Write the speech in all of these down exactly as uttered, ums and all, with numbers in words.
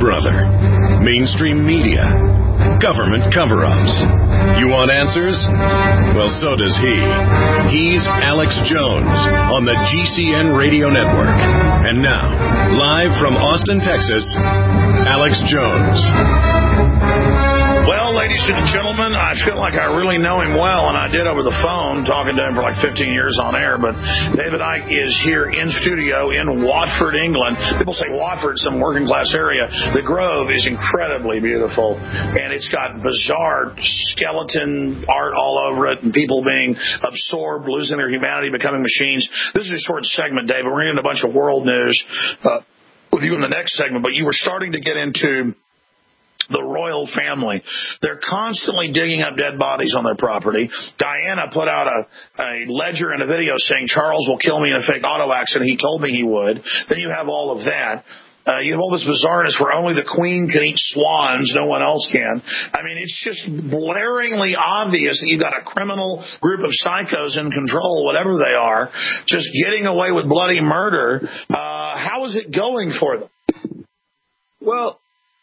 brother? Mainstream media? Government cover-ups? You want answers? Well, so does he. He's Alex Jones on the G C N Radio Network. And now, live from Austin, Texas, Alex Jones. Well, ladies and gentlemen, I feel like I really know him well, and I did over the phone, talking to him for like fifteen years on air. But David Icke is here in studio in Watford, England. People say Watford, some working class area. The Grove is incredibly beautiful, and it's got bizarre skeleton art all over it, and people being absorbed, losing their humanity, becoming machines. This is a short segment, David. We're going to get a bunch of world news uh, with you in the next segment, but you were starting to get into the royal family. They're constantly digging up dead bodies on their property. Diana put out a, a ledger and a video saying Charles will kill me in a fake auto accident. He told me he would. Then you have all of that. Uh, you have all this bizarreness where only the Queen can eat swans, no one else can. I mean, it's just blaringly obvious that you've got a criminal group of psychos in control, whatever they are, just getting away with bloody murder. Uh, how is it going for them? Well,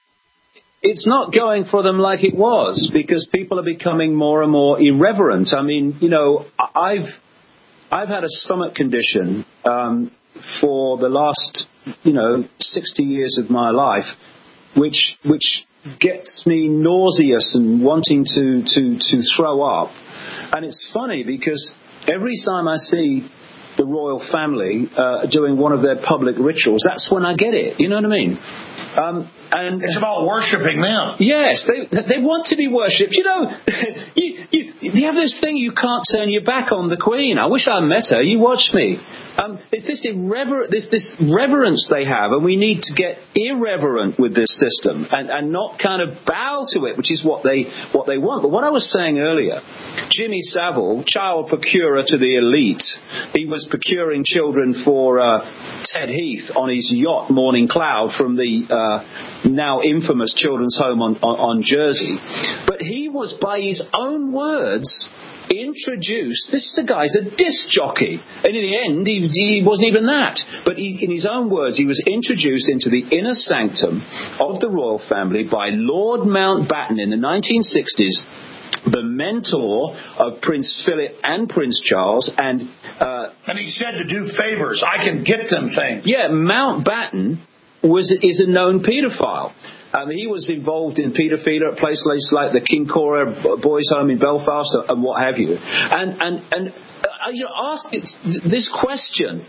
it's not going for them like it was, because people are becoming more and more irreverent. I mean, you know, I've I've had a stomach condition um, for the last, you know, sixty years of my life, which which gets me nauseous and wanting to to to throw up. And it's funny because every time I see the royal family uh, doing one of their public rituals, that's when I get it. You know what I mean? Um, and it's about worshiping them. Yes, they they want to be worshipped. You know, you, you you have this thing, you can't turn your back on the Queen. I wish I met her. You watch me. Um, it's this irrever- this this reverence they have, and we need to get irreverent with this system and, and not kind of bow to it, which is what they what they want. But what I was saying earlier, Jimmy Savile, child procurer to the elite, he was procuring children for uh, Ted Heath on his yacht Morning Cloud from the uh, now infamous children's home on, on, on Jersey. But he was, by his own words, introduced, this guy's a disc jockey, and in the end he, he wasn't even that, but he, in his own words, he was introduced into the inner sanctum of the royal family by Lord Mountbatten in the nineteen sixties, the mentor of Prince Philip and Prince Charles, and uh, and he said to do favors, I can get them things. Yeah, Mountbatten was is a known paedophile. Um, he was involved in paedophilia at places like the King Cora Boys Home in Belfast and what have you. And and and uh, you know, ask this question,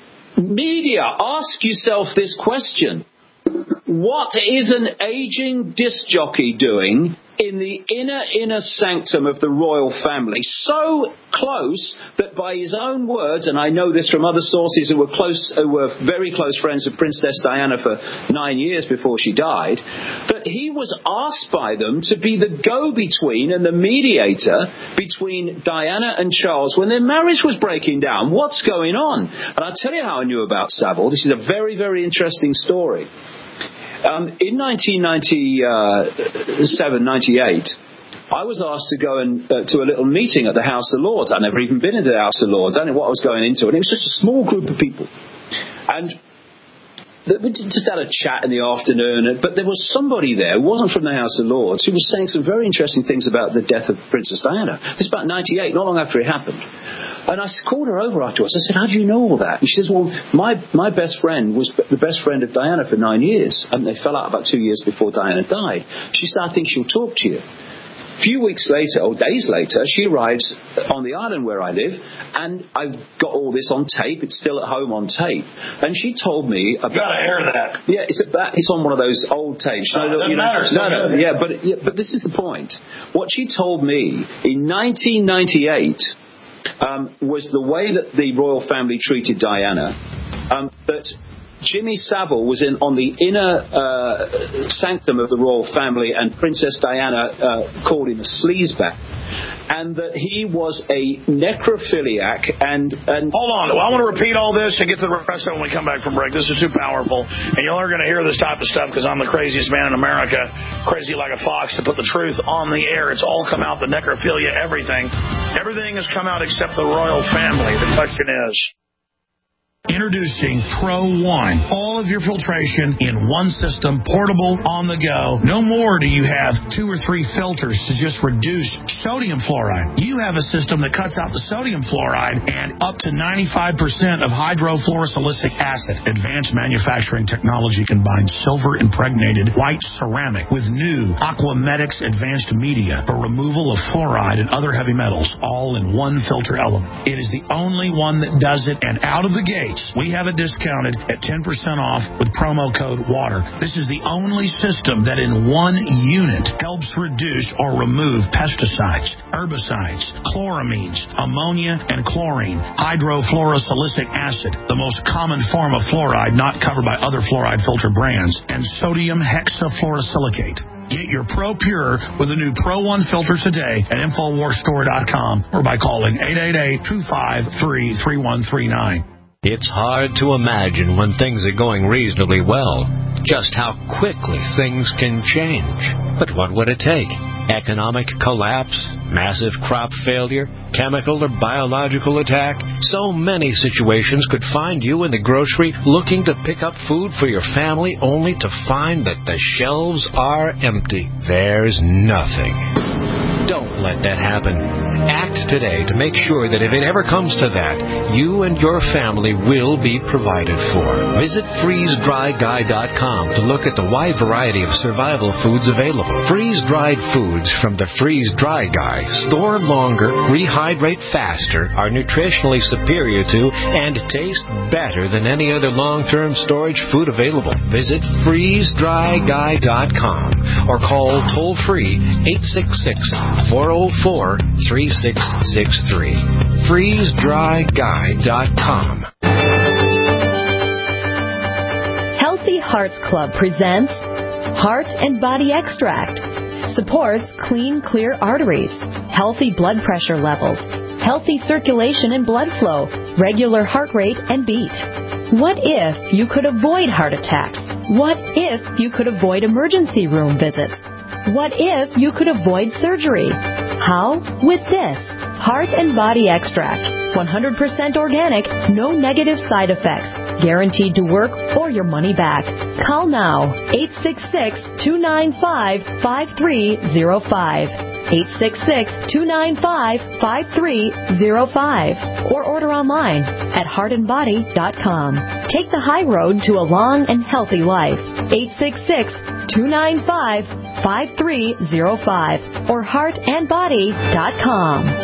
media. Ask yourself this question: what is an aging disc jockey doing in the inner, inner sanctum of the royal family, so close that by his own words, and I know this from other sources who were close, who were very close friends of Princess Diana for nine years before she died, that he was asked by them to be the go-between and the mediator between Diana and Charles when their marriage was breaking down. What's going on? And I'll tell you how I knew about Savile. This is a very, very interesting story. Um, in nineteen ninety-seven, ninety-eight, I was asked to go and, uh, to a little meeting at the House of Lords. I'd never even been into the House of Lords. I didn't know what I was going into. And it was just a small group of people. And we just had a chat in the afternoon. But there was somebody there who wasn't from the House of Lords who was saying some very interesting things about the death of Princess Diana. It was about ninety-eight, not long after it happened. And I called her over afterwards. I said, how do you know all that? And she says, well, my, my best friend was the best friend of Diana for nine years. And they fell out about two years before Diana died. She said, I think she'll talk to you. A few weeks later, or days later, she arrives on the island where I live, and I've got all this on tape. It's still at home on tape. And she told me about... You gotta air that. Yeah, it's, about, it's on one of those old tapes. No, no, it doesn't you know, matter. No, no, yeah, but, yeah, but this is the point. What she told me in nineteen ninety-eight... Um, was the way that the royal family treated Diana, um, that Jimmy Savile was in on the inner uh, sanctum of the royal family, and Princess Diana uh, called him a sleazebag, and that he was a necrophiliac. And, and hold on, well, I want to repeat all this and get to the rest of it when we come back from break. This is too powerful, and you're only going to hear this type of stuff because I'm the craziest man in America, crazy like a fox to put the truth on the air. It's all come out, the necrophilia, everything. Everything has come out except the royal family. The question is, Introducing Pro One. All of your filtration in one system, portable, on the go. No more do you have two or three filters to just reduce sodium fluoride. You have a system that cuts out the sodium fluoride and up to ninety-five percent of hydrofluorosilicic acid. Advanced manufacturing technology combines silver-impregnated white ceramic with new Aquamedics advanced media for removal of fluoride and other heavy metals, all in one filter element. It is the only one that does it, and out of the gate, we have it discounted at ten percent off with promo code WATER. This is the only system that in one unit helps reduce or remove pesticides, herbicides, chloramines, ammonia, and chlorine, hydrofluorosilicic acid, the most common form of fluoride not covered by other fluoride filter brands, and sodium hexafluorosilicate. Get your Pro Pure with the new Pro One filter today at Infowars Store dot com or by calling eight eight eight, two five three, three one three nine. It's hard to imagine when things are going reasonably well just how quickly things can change. But what would it take? Economic collapse, massive crop failure, chemical or biological attack? So many situations could find you in the grocery looking to pick up food for your family only to find that the shelves are empty. There's nothing. Don't let that happen. Act today to make sure that if it ever comes to that, you and your family will be provided for. Visit freeze dry guy dot com to look at the wide variety of survival foods available. Freeze-dried foods from the Freeze Dry Guy store longer, rehydrate faster, are nutritionally superior to, and taste better than any other long-term storage food available. Visit freeze dry guy dot com or call toll-free eight six six, four oh four, three six six three. freeze dry guy dot com. Healthy Hearts Club presents Heart and Body Extract. Supports clean, clear arteries, healthy blood pressure levels, healthy circulation and blood flow, regular heart rate and beat. What if you could avoid heart attacks? What if you could avoid emergency room visits? What if you could avoid surgery? How? With this Heart and Body Extract. one hundred percent organic, no negative side effects. Guaranteed to work or your money back. Call now, eight six six, two nine five, five three zero five. eight six six, two nine five, five three zero five. Or order online at heart and body dot com. Take the high road to a long and healthy life. eight six six, two nine five, five three zero five or heart and body dot com.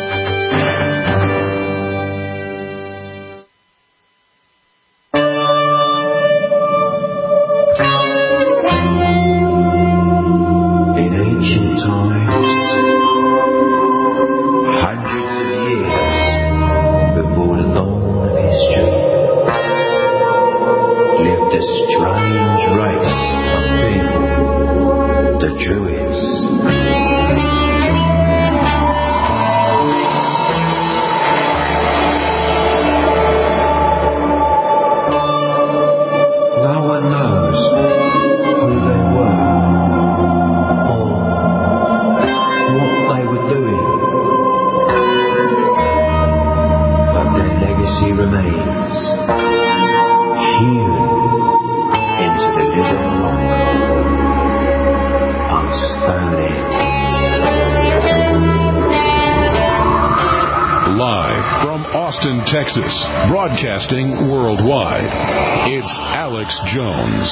Texas, broadcasting worldwide, it's Alex Jones.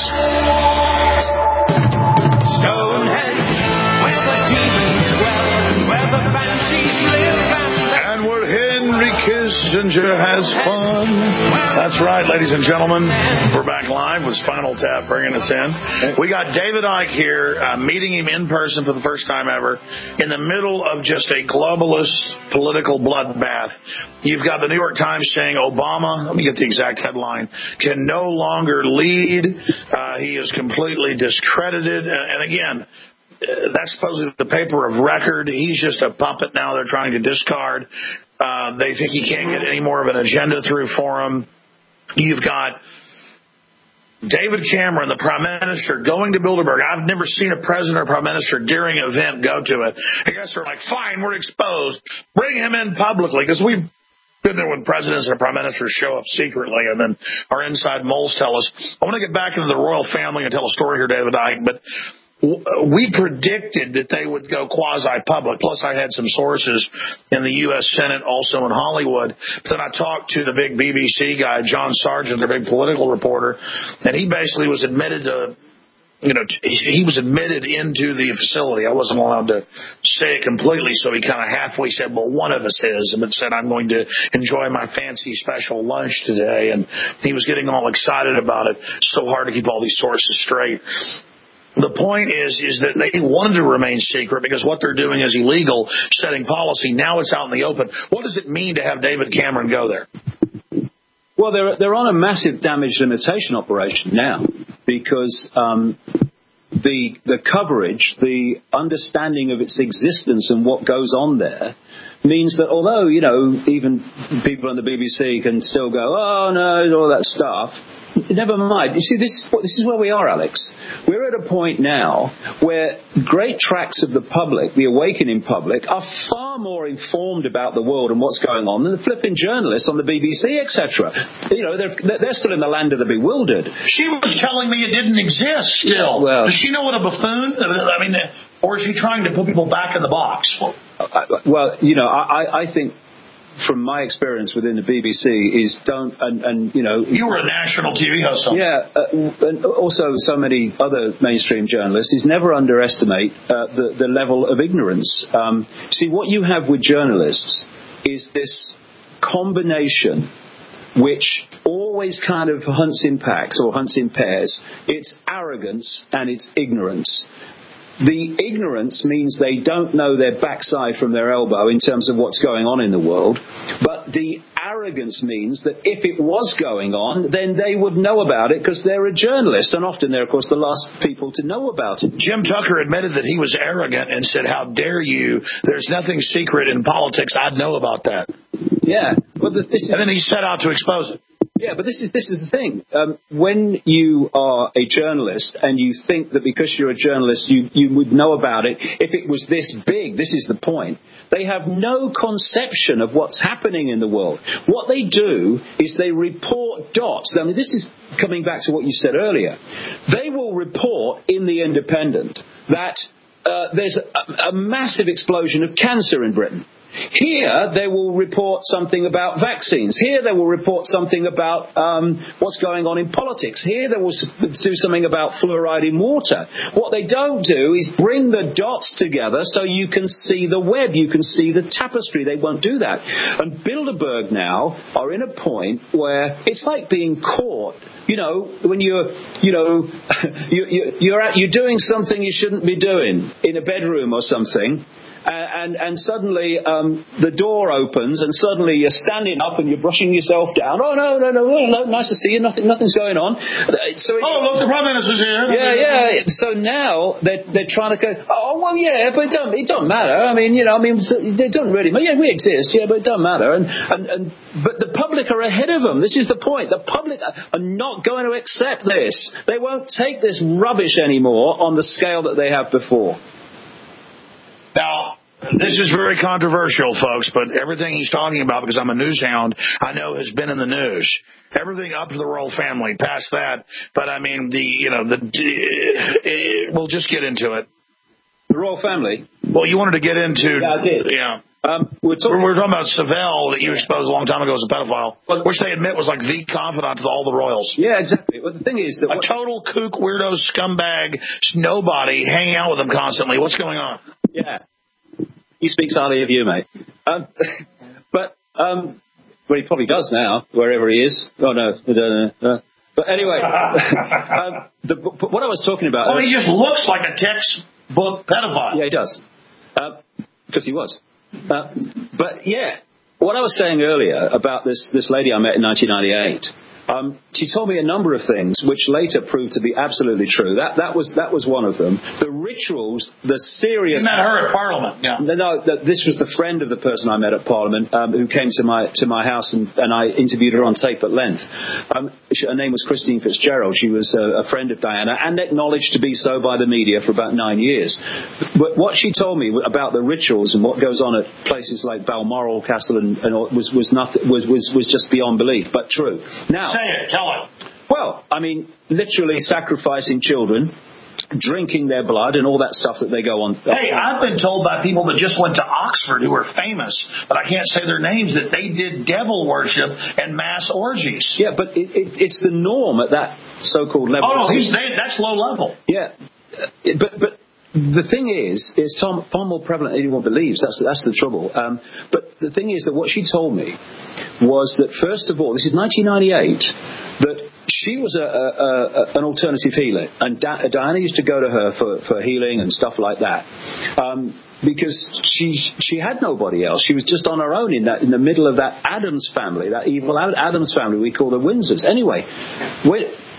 Stonehenge, where the demons dwell, where the banshees live, and where Henry Kissinger has fun. That's right, ladies and gentlemen. We're back live with Spinal Tap bringing us in. We got David Icke here, uh, meeting him in person for the first time ever, in the middle of just a globalist political bloodbath. You've got the New York Times saying Obama, let me get the exact headline, can no longer lead. Uh, he is completely discredited. And, and again, that's supposedly the paper of record. He's just a puppet now they're trying to discard. Uh, they think he can't get any more of an agenda through for him. You've got David Cameron, the Prime Minister, going to Bilderberg. I've never seen a president or Prime Minister during an event go to it. I guess they're like, fine, we're exposed. Bring him in publicly because we Been there when presidents and prime ministers show up secretly, and then our inside moles tell us. I want to get back into the royal family and tell a story here, David Icke, but we predicted that they would go quasi-public. Plus, I had some sources in the U S Senate, also in Hollywood. But then I talked to the big B B C guy, John Sargent, their big political reporter, and he basically was admitted to, you know, he was admitted into the facility. I wasn't allowed to say it completely, so he kind of halfway said, well, one of us is, and said, I'm going to enjoy my fancy special lunch today. And he was getting all excited about it. So hard to keep all these sources straight. The point is, is that they wanted to remain secret because what they're doing is illegal, setting policy. Now it's out in the open. What does it mean to have David Cameron go there? Well, they're, they're on a massive damage limitation operation now because um, the the coverage, the understanding of its existence and what goes on there means that although, you know, even people on the B B C can still go, oh, no, all that stuff, never mind. You see, this is, this is where we are, Alex. We're at a point now where great tracts of the public, the awakening public, are far more informed about the world and what's going on than the flipping journalists on the B B C, et cetera. You know, they're, they're still in the land of the bewildered. She was telling me it didn't exist still. Well, does she know what a buffoon? I mean, or is she trying to put people back in the box? Well, you know, I, I think from my experience within the B B C is don't, and, and you know... You were a national T V host. Yeah, uh, and also so many other mainstream journalists, is never underestimate uh, the, the level of ignorance. Um, see, what you have with journalists is this combination which always kind of hunts in packs or hunts in pairs. It's arrogance and it's ignorance. The ignorance means they don't know their backside from their elbow in terms of what's going on in the world. But the arrogance means that if it was going on, then they would know about it because they're a journalist. And often they're, of course, the last people to know about it. Jim Tucker admitted that he was arrogant and said, how dare you? There's nothing secret in politics. I'd know about that. Yeah. Well, this is, and then he set out to expose it. Yeah, but this is this is the thing. Um, when you are a journalist and you think that because you're a journalist you, you would know about it if it was this big, this is the point. They have no conception of what's happening in the world. What they do is they report dots. I mean, this is coming back to what you said earlier. They will report in The Independent that uh, there's a, a massive explosion of cancer in Britain. Here, they will report something about vaccines. Here, they will report something about um, what's going on in politics. Here, they will do something about fluoride in water. What they don't do is bring the dots together so you can see the web, you can see the tapestry. They won't do that. And Bilderberg now are in a point where it's like being caught. You know, when you're, you know, you, you, you're at, you're doing something you shouldn't be doing in a bedroom or something. Uh, and, and suddenly um, the door opens, and suddenly you're standing up and you're brushing yourself down. Oh no, no, no, no, nice to see you. Nothing, nothing's going on. So it, oh, look, the Prime Minister's here. Yeah, yeah. So now they're they're trying to go. Oh well, yeah, but it don't it don't matter. I mean, you know, I mean, it don't really. Yeah, we exist. Yeah, but it don't matter. And and, and but the public are ahead of them. This is the point. The public are not going to accept this. They won't take this rubbish anymore on the scale that they have before. Now, this is very controversial, folks, but everything he's talking about, because I'm a news hound, I know has been in the news. Everything up to the royal family, past that. But, I mean, the, you know, the, uh, we'll just get into it. The royal family? Well, you wanted to get into. Yeah, I did. Yeah. Um, we're, talking, we're, we're talking about Savelle that you exposed a long time ago as a pedophile, well, which they admit was like the confidant to all the royals. Yeah, exactly. Well, the thing is that a what, total kook, weirdo, scumbag, nobody hanging out with them constantly. What's going on? Yeah. He speaks highly of you, mate. Um, but, um, well, he probably does now, wherever he is. Oh, no. Uh, but anyway, um, the, what I was talking about... Well, uh, he just looks like a textbook pedophile. Yeah, he does. Because uh, he was. Uh, but, yeah, what I was saying earlier about this, this lady I met in nineteen ninety-eight, Um, she told me a number of things, which later proved to be absolutely true. That that was that was one of them. The rituals, the serious. You met her at Parliament, yeah. No, no, this was the friend of the person I met at Parliament, um, who came to my to my house, and, and I interviewed her on tape at length. Um, she, her name was Christine Fitzgerald. She was a, a friend of Diana, and acknowledged to be so by the media for about nine years. But what she told me about the rituals and what goes on at places like Balmoral Castle and, and all, was was nothing was, was was just beyond belief, but true. Now, say it, tell it. Well, I mean, literally sacrificing children, drinking their blood, and all that stuff that they go on. Hey, I've been told by people that just went to Oxford who are famous, but I can't say their names, that they did devil worship and mass orgies. Yeah, but it, it, it's the norm at that so-called level. Oh, no, he's, they, that's low level. Yeah, but but. The thing is, it's far more prevalent than anyone believes. That's that's the trouble. Um, but the thing is that what she told me was that, first of all, this is nineteen ninety-eight, that she was a, a, a, an alternative healer, and da- Diana used to go to her for, for healing and stuff like that, um, because she she had nobody else. She was just on her own in that in the middle of that Addams family, that evil Addams family we call the Windsors. Anyway, when,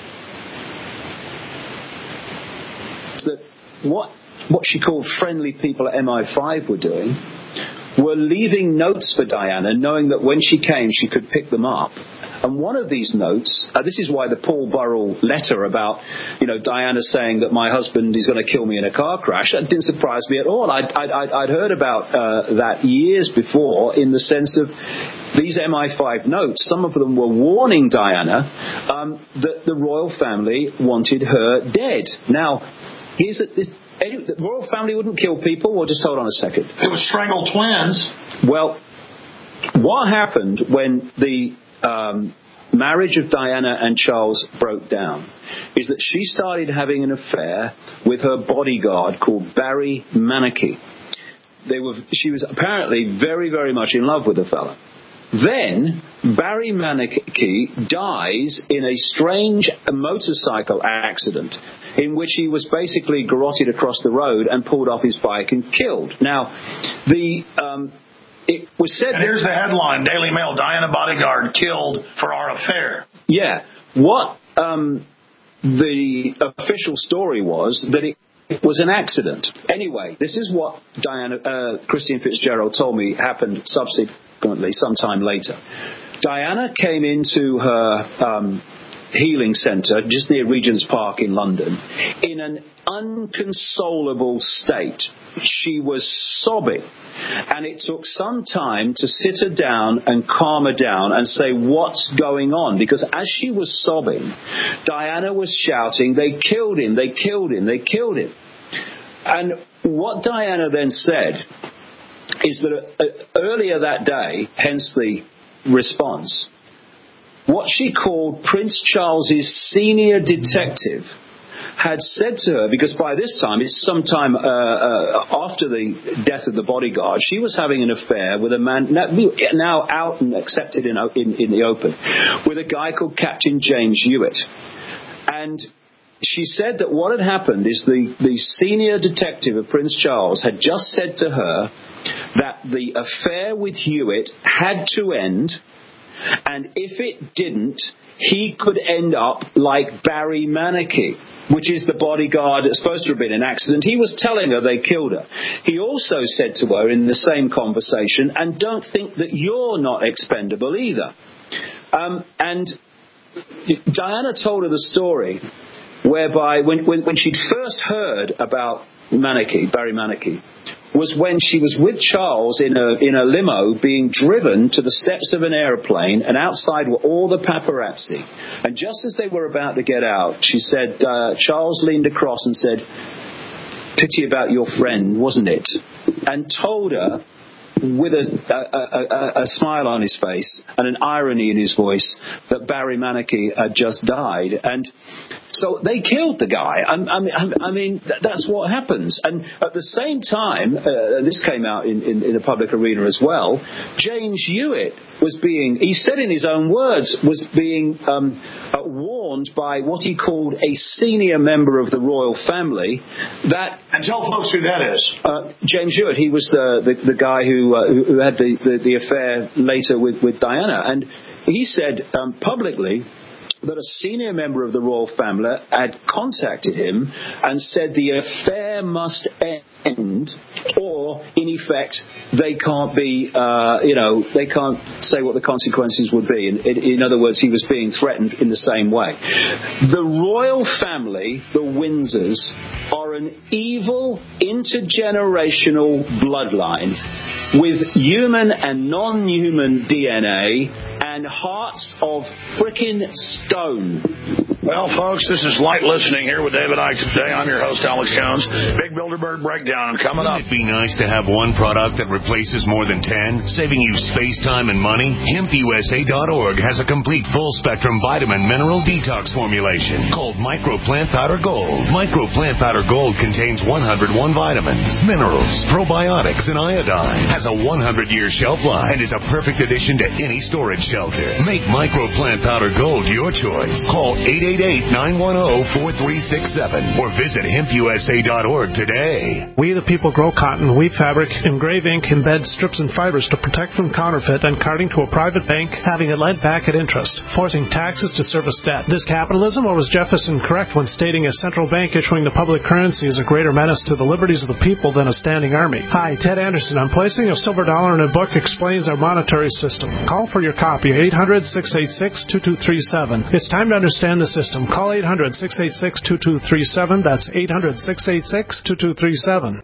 that what. What she called friendly people at M I five were doing were leaving notes for Diana, knowing that when she came, she could pick them up. And one of these notes, uh, this is why the Paul Burrell letter about, you know, Diana saying that my husband is going to kill me in a car crash, that didn't surprise me at all. I'd, I'd, I'd heard about uh, that years before, in the sense of these M I five notes. Some of them were warning Diana um, that the royal family wanted her dead. Now, here's a, this. Any, the royal family wouldn't kill people. Well, just hold on a second. It was strangled twins. Well, what happened when the um, marriage of Diana and Charles broke down is that she started having an affair with her bodyguard called Barry Manicky. They were. She was apparently very, very much in love with the fella. Then Barry Manicky dies in a strange motorcycle accident in which he was basically garroted across the road and pulled off his bike and killed. Now, the um, it was said... And here's the headline, Daily Mail, Diana bodyguard killed for our affair. Yeah. What um, the official story was that it It was an accident. Anyway, this is what Diana, uh, Christine Fitzgerald told me happened subsequently, sometime later. Diana came into her um, healing centre just near Regent's Park in London in an unconsolable state. She was sobbing, and it took some time to sit her down and calm her down and say, what's going on? Because as she was sobbing, Diana was shouting, they killed him, they killed him, they killed him. And what Diana then said is that uh, earlier that day, hence the response, what she called Prince Charles's senior detective had said to her, because by this time, it's sometime uh, uh, after the death of the bodyguard, she was having an affair with a man, now out and accepted in, in, in the open, with a guy called Captain James Hewitt. And she said that what had happened is the, the senior detective of Prince Charles had just said to her that the affair with Hewitt had to end, and if it didn't, he could end up like Barry Manicky, which is the bodyguard that's supposed to have been an accident. He was telling her they killed her. He also said to her in the same conversation, and don't think that you're not expendable either. Um, and Diana told her the story whereby when, when, when she'd first heard about Manicky, Barry Manicky, was when she was with Charles in a in a limo being driven to the steps of an aeroplane, and outside were all the paparazzi. And just as they were about to get out, she said, uh, Charles leaned across and said, pity about your friend, wasn't it? And told her, with a, a, a, a smile on his face and an irony in his voice, that Barry Manicky had just died. And so they killed the guy. I, I, I mean, that's what happens. And at the same time, uh, this came out in, in, in the public arena as well, James Hewitt was being, he said in his own words, was being um, uh, warned by what he called a senior member of the royal family that... And tell folks who that is. Uh, James Hewitt, he was the, the, the guy who, uh, who had the, the, the affair later with, with Diana. And he said um, publicly that a senior member of the royal family had contacted him and said the affair must end, or in effect they can't be, uh, you know, they can't say what the consequences would be. In, in, in other words, he was being threatened in the same way. The royal family, the Windsors, are an evil intergenerational bloodline with human and non-human D N A and hearts of frickin' stone. Well, folks, this is Light Listening here with David Icke today. I'm your host, Alex Jones. Big Bilderberg Breakdown coming up. Wouldn't it be nice to have one product that replaces more than ten, saving you space, time, and money? Hemp U S A dot org has a complete full-spectrum vitamin mineral detox formulation called Micro Plant Powder Gold. Micro Plant Powder Gold contains one hundred one vitamins, minerals, probiotics, and iodine. Has a one hundred year shelf life and is a perfect addition to any storage shelter. Make Micro Plant Powder Gold your choice. Call eight eight eight, nine one zero, four three six seven or visit hemp U S A dot org today. We the people grow cotton, weave fabric, engrave ink, embed strips and fibers to protect from counterfeit and carting to a private bank, having it lent back at interest, forcing taxes to service debt. This capitalism, or was Jefferson correct when stating a central bank issuing the public currency is a greater menace to the liberties of the people than a standing army? Hi, Ted Anderson. I'm placing a silver dollar in a book explains our monetary system. Call for your copy, eight hundred, six eight six, two two three seven. It's time to understand the system. Call eight hundred, six eight six, two two three seven. That's eight hundred, six eight six, two two three seven.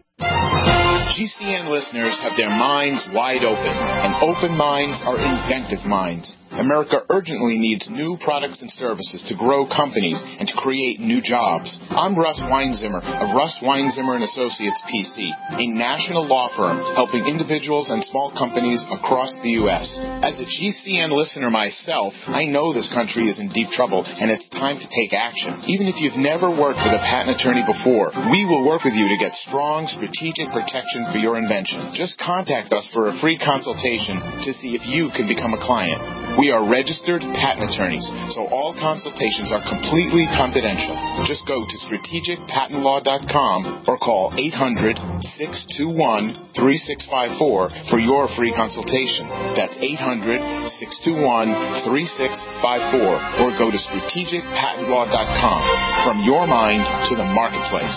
G C N listeners have their minds wide open, and open minds are inventive minds. America urgently needs new products and services to grow companies and to create new jobs. I'm Russ Weinzimmer of Russ Weinzimmer and Associates P C, a national law firm helping individuals and small companies across the U S. As a G C N listener myself, I know this country is in deep trouble and it's time to take action. Even if you've never worked with a patent attorney before, we will work with you to get strong strategic protection for your invention. Just contact us for a free consultation to see if you can become a client. We are registered patent attorneys, so all consultations are completely confidential. Just go to strategic patent law dot com or call eight hundred, six two one, three six five four for your free consultation. That's eight hundred, six two one, three six five four or go to strategic patent law dot com. From your mind to the marketplace.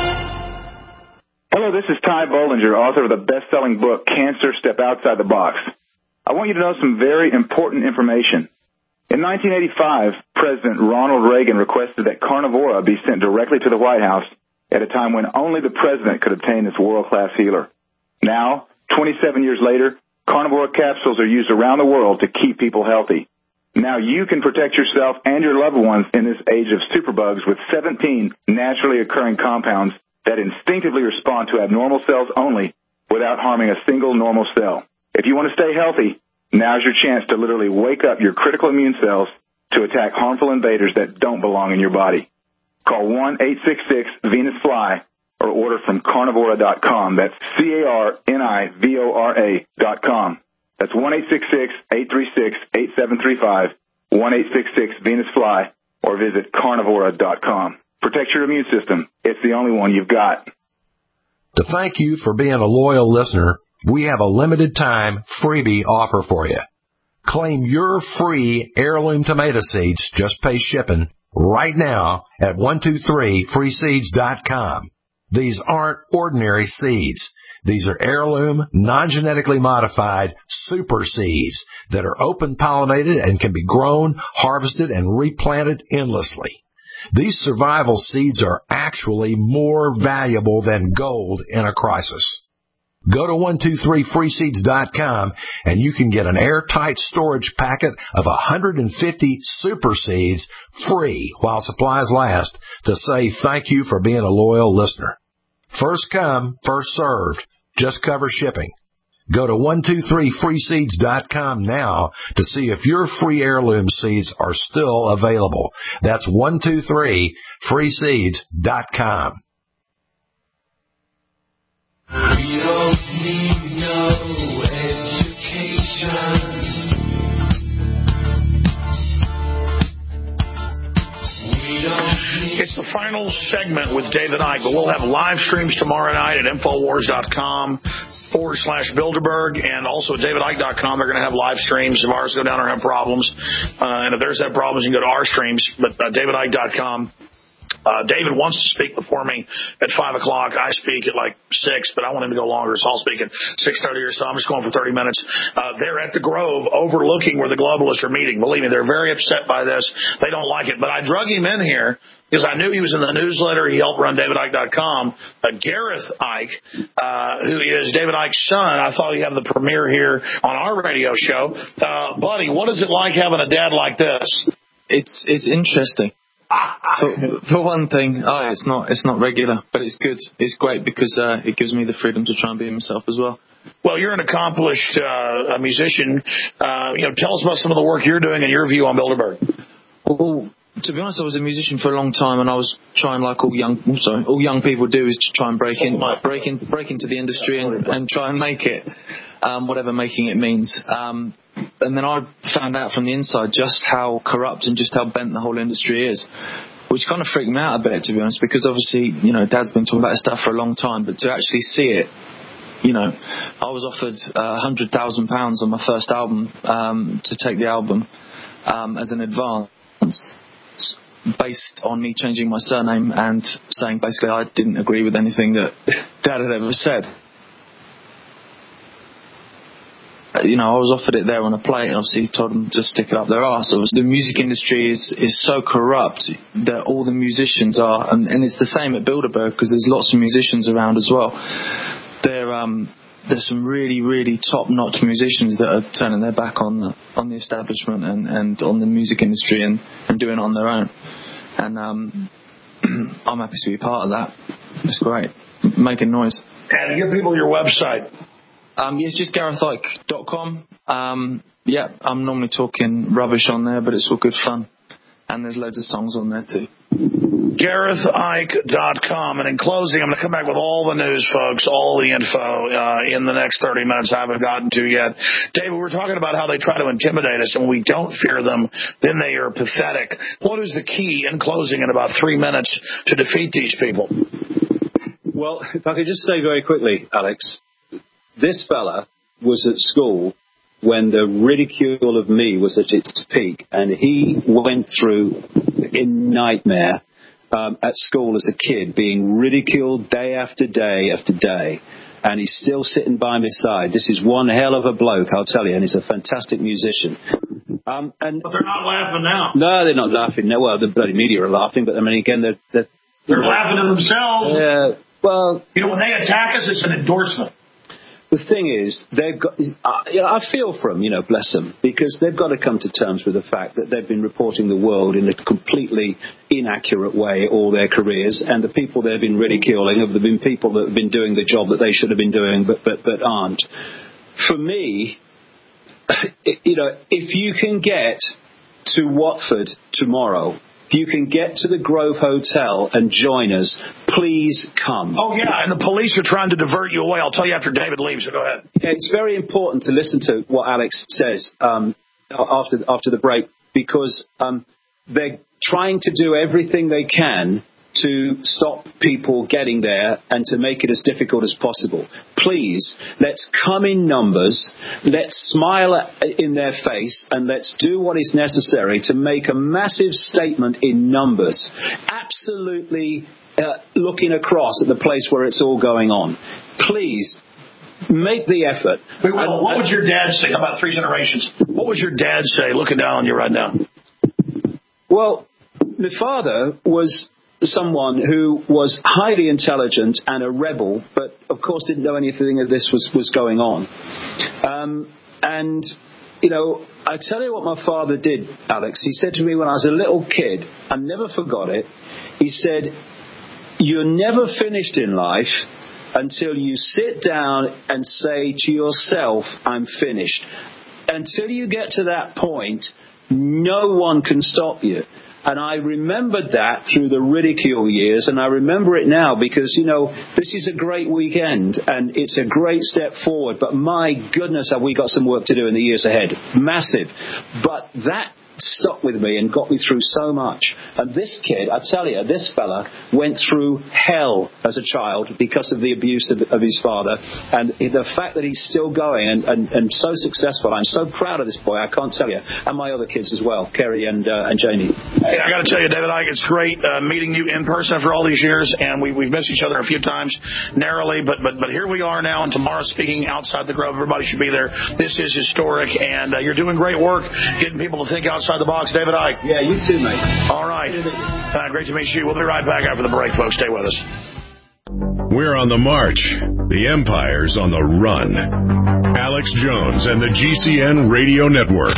Hello, this is Ty Bollinger, author of the best-selling book, Cancer, Step Outside the Box. I want you to know some very important information. In nineteen eighty-five, President Ronald Reagan requested that Carnivora be sent directly to the White House at a time when only the president could obtain this world-class healer. Now, twenty-seven years later, Carnivora capsules are used around the world to keep people healthy. Now you can protect yourself and your loved ones in this age of superbugs with seventeen naturally occurring compounds that instinctively respond to abnormal cells only without harming a single normal cell. If you want to stay healthy, now's your chance to literally wake up your critical immune cells to attack harmful invaders that don't belong in your body. Call one eight six six Venus Fly or order from carnivora dot com. That's C A R N I V O R A dot com. That's one eight six six, eight three six, eight seven three five, one eight six six Venus Fly, or visit carnivora dot com. Protect your immune system. It's the only one you've got. To thank you for being a loyal listener, we have a limited time freebie offer for you. Claim your free heirloom tomato seeds, just pay shipping, right now at one two three free seeds dot com. These aren't ordinary seeds. These are heirloom, non-genetically modified super seeds that are open-pollinated and can be grown, harvested, and replanted endlessly. These survival seeds are actually more valuable than gold in a crisis. Go to one two three free seeds dot com and you can get an airtight storage packet of one hundred fifty super seeds free while supplies last to say thank you for being a loyal listener. First come, first served. Just cover shipping. Go to one two three free seeds dot com now to see if your free heirloom seeds are still available. That's one two three free seeds dot com. We don't need no education. We don't need. It's the final segment with David Icke, but we'll have live streams tomorrow night at infowars dot com. forward slash Bilderberg, and also at david icke dot com. They're going to have live streams. If ours go down or have problems, uh, and if there's have problems, you can go to our streams. But uh, david icke dot com. Uh, David wants to speak before me at five o'clock. I speak at like six, but I want him to go longer, so I'll speak at six thirty or so. I'm just going for thirty minutes. Uh, they're at the Grove overlooking where the globalists are meeting. Believe me, they're very upset by this. They don't like it. But I drug him in here because I knew he was in the newsletter. He helped run david icke dot com. Uh, Gareth Icke, uh, who is David Icke's son, I thought he'd have the premiere here on our radio show. Uh, buddy, what is it like having a dad like this? It's it's interesting. For, for one thing, oh, it's not it's not regular, but it's good. It's great because uh, it gives me the freedom to try and be myself as well. Well, you're an accomplished uh, musician. Uh, you know, tell us about some of the work you're doing and your view on Bilderberg. Well, to be honest, I was a musician for a long time, and I was trying, like all young, sorry, all young people do, is to try and break in, break in, break into the industry and, and try and make it, um, whatever making it means. Um, and then I found out from the inside just how corrupt and just how bent the whole industry is, which kind of freaked me out a bit, to be honest, because obviously, you know, Dad's been talking about this stuff for a long time, but to actually see it, you know, I was offered uh, one hundred thousand pounds on my first album um, to take the album um, as an advance, based on me changing my surname and saying basically I didn't agree with anything that Dad had ever said. You know, I was offered it there on a plate, and obviously told them to stick it up their arse. The music industry is, is so corrupt that all the musicians are, and, and it's the same at Bilderberg because there's lots of musicians around as well. There, um, there's some really, really top-notch musicians that are turning their back on the, on the establishment and, and on the music industry and, and doing it on their own. And um, I'm happy to be part of that. It's great. Making noise. And give people your website. Um, yeah, it's just gareth icke dot com. Um, yeah, I'm normally talking rubbish on there, but it's all good fun. And there's loads of songs on there too. gareth icke dot com. And in closing, I'm going to come back with all the news, folks, all the info uh, in the next thirty minutes I haven't gotten to yet. David, we're talking about how they try to intimidate us, and when we don't fear them, then they are pathetic. What is the key, in closing, in about three minutes, to defeat these people? Well, if I could just say very quickly, Alex, this fella was at school when the ridicule of me was at its peak, and he went through a nightmare um, at school as a kid, being ridiculed day after day after day, and he's still sitting by my side. This is one hell of a bloke, I'll tell you, and he's a fantastic musician. Um, and but they're not laughing now. No, they're not laughing. No, well, the bloody media are laughing, but I mean, again, they're... They're, they're laughing at themselves. Yeah, uh, well... You know, when they attack us, it's an endorsement. The thing is, they've got, uh, you know, I feel for them, you know, bless them, because they've got to come to terms with the fact that they've been reporting the world in a completely inaccurate way all their careers, and the people they've been ridiculing have been people that have been doing the job that they should have been doing but, but, but aren't. For me, you know, if you can get to Watford tomorrow, if you can get to the Grove Hotel and join us, please come. Oh, yeah, and the police are trying to divert you away. I'll tell you after David leaves, so go ahead. It's very important to listen to what Alex says um, after, after the break, because um, they're trying to do everything they can to stop people getting there and to make it as difficult as possible. Please, let's come in numbers, let's smile in their face, and let's do what is necessary to make a massive statement in numbers, absolutely uh, looking across at the place where it's all going on. Please, make the effort. Wait, well, what would your dad say about three generations? What would your dad say looking down on you right now? Well, my father was someone who was highly intelligent and a rebel, but of course didn't know anything of this was, was going on. Um, and, you know, I tell you what my father did, Alex. He said to me when I was a little kid, I never forgot it, he said, "You're never finished in life until you sit down and say to yourself, I'm finished. Until you get to that point, no one can stop you." And I remembered that through the ridicule years, and I remember it now because, you know, this is a great weekend, and it's a great step forward. But my goodness, have we got some work to do in the years ahead. Massive. But that stuck with me and got me through so much. And this kid, I tell you, this fella went through hell as a child because of the abuse of, of his father. And the fact that he's still going and, and, and so successful, I'm so proud of this boy, I can't tell you. And my other kids as well, Kerry and uh, and Jamie. Hey, I got to tell you, David Icke, it's great uh, meeting you in person for all these years. And we, we've missed each other a few times narrowly, but, but, but here we are now. And tomorrow, speaking outside the Grove, everybody should be there. This is historic, and uh, you're doing great work getting people to think outside the box. David Icke. Yeah, you too, mate. All right. Uh, great to meet you. We'll be right back after the break, folks. Stay with us. We're on the march. The Empire's on the run. Alex Jones and the G C N Radio Network.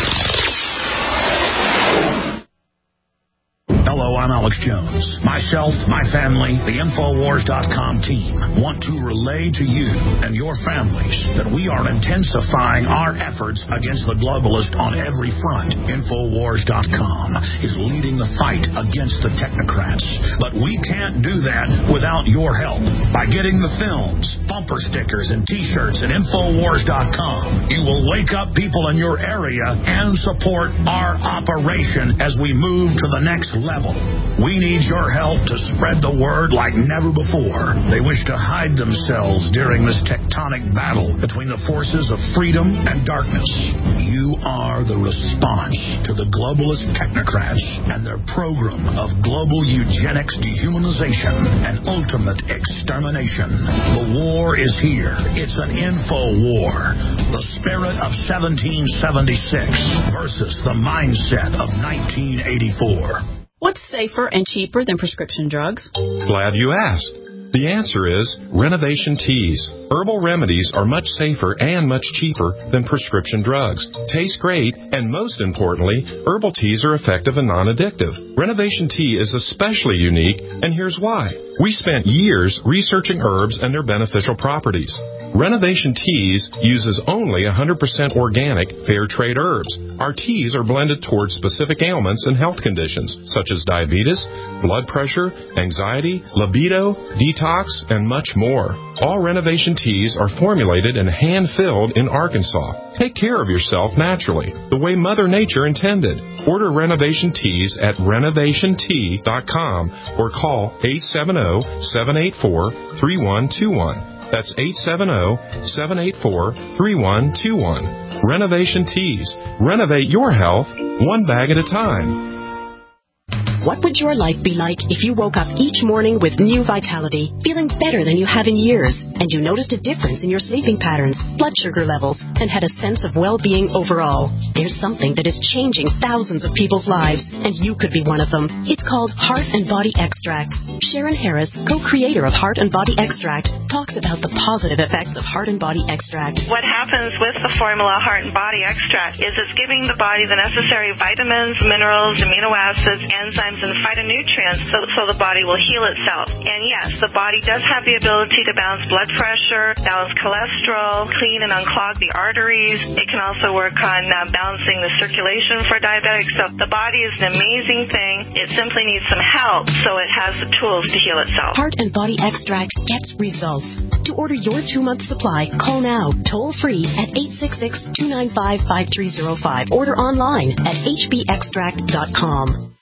Hello, I'm Alex Jones. Myself, my family, the Infowars dot com team want to relay to you and your families that we are intensifying our efforts against the globalist on every front. Infowars dot com is leading the fight against the technocrats. But we can't do that without your help. By getting the films, bumper stickers, and T-shirts at Infowars dot com, you will wake up people in your area and support our operation as we move to the next level. We need your help to spread the word like never before. They wish to hide themselves during this tectonic battle between the forces of freedom and darkness. You are the response to the globalist technocrats and their program of global eugenics, dehumanization, and ultimate extermination. The war is here. It's an info war. The spirit of seventeen seventy-six versus the mindset of nineteen eighty-four. What's safer and cheaper than prescription drugs? Glad you asked. The answer is Renovation Teas. Herbal remedies are much safer and much cheaper than prescription drugs. Taste great, and most importantly, herbal teas are effective and non-addictive. Renovation Tea is especially unique, and here's why. We spent years researching herbs and their beneficial properties. Renovation Teas uses only one hundred percent organic, fair trade herbs. Our teas are blended towards specific ailments and health conditions, such as diabetes, blood pressure, anxiety, libido, detox, and much more. All Renovation Teas are formulated and hand-filled in Arkansas. Take care of yourself naturally, the way Mother Nature intended. Order Renovation Teas at renovation tea dot com or call eight seven zero, seven eight four, three one two one. That's eight seven zero, seven eight four, three one two one. Renovation Teas. Renovate your health one bag at a time. What would your life be like if you woke up each morning with new vitality, feeling better than you have in years, and you noticed a difference in your sleeping patterns, blood sugar levels, and had a sense of well-being overall? There's something that is changing thousands of people's lives, and you could be one of them. It's called Heart and Body Extract. Sharon Harris, co-creator of Heart and Body Extract, talks about the positive effects of Heart and Body Extract. What happens with the formula Heart and Body Extract is it's giving the body the necessary vitamins, minerals, amino acids, enzymes, and phytonutrients so, so the body will heal itself. And yes, the body does have the ability to balance blood pressure, balance cholesterol, clean and unclog the arteries. It can also work on uh, balancing the circulation for diabetics. So the body is an amazing thing. It simply needs some help so it has the tools to heal itself. Heart and Body Extract gets results. To order your two-month supply, call now, toll-free at eight six six, two nine five, five three zero five. Order online at h b extract dot com.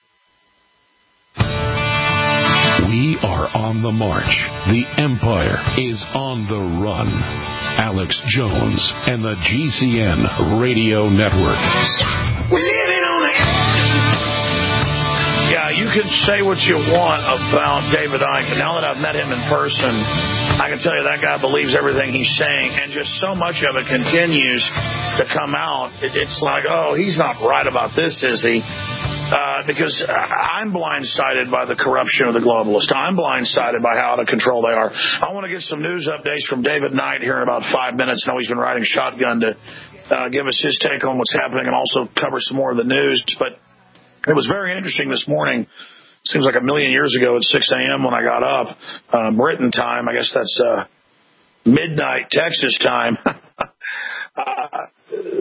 We are on the march. The Empire is on the run. Alex Jones and the G C N Radio Network. We're living on the edge. Yeah, you can say what you want about David Icke, but now that I've met him in person, I can tell you that guy believes everything he's saying, and just so much of it continues to come out. It, it's like, oh, he's not right about this, is he? Uh, because I'm blindsided by the corruption of the globalists. I'm blindsided by how out of control they are. I want to get some news updates from David Knight here in about five minutes. I know he's been riding shotgun to uh, give us his take on what's happening and also cover some more of the news. But it was very interesting this morning. Seems like a million years ago at six a.m. when I got up, uh, Britain time. I guess that's uh, midnight Texas time. uh,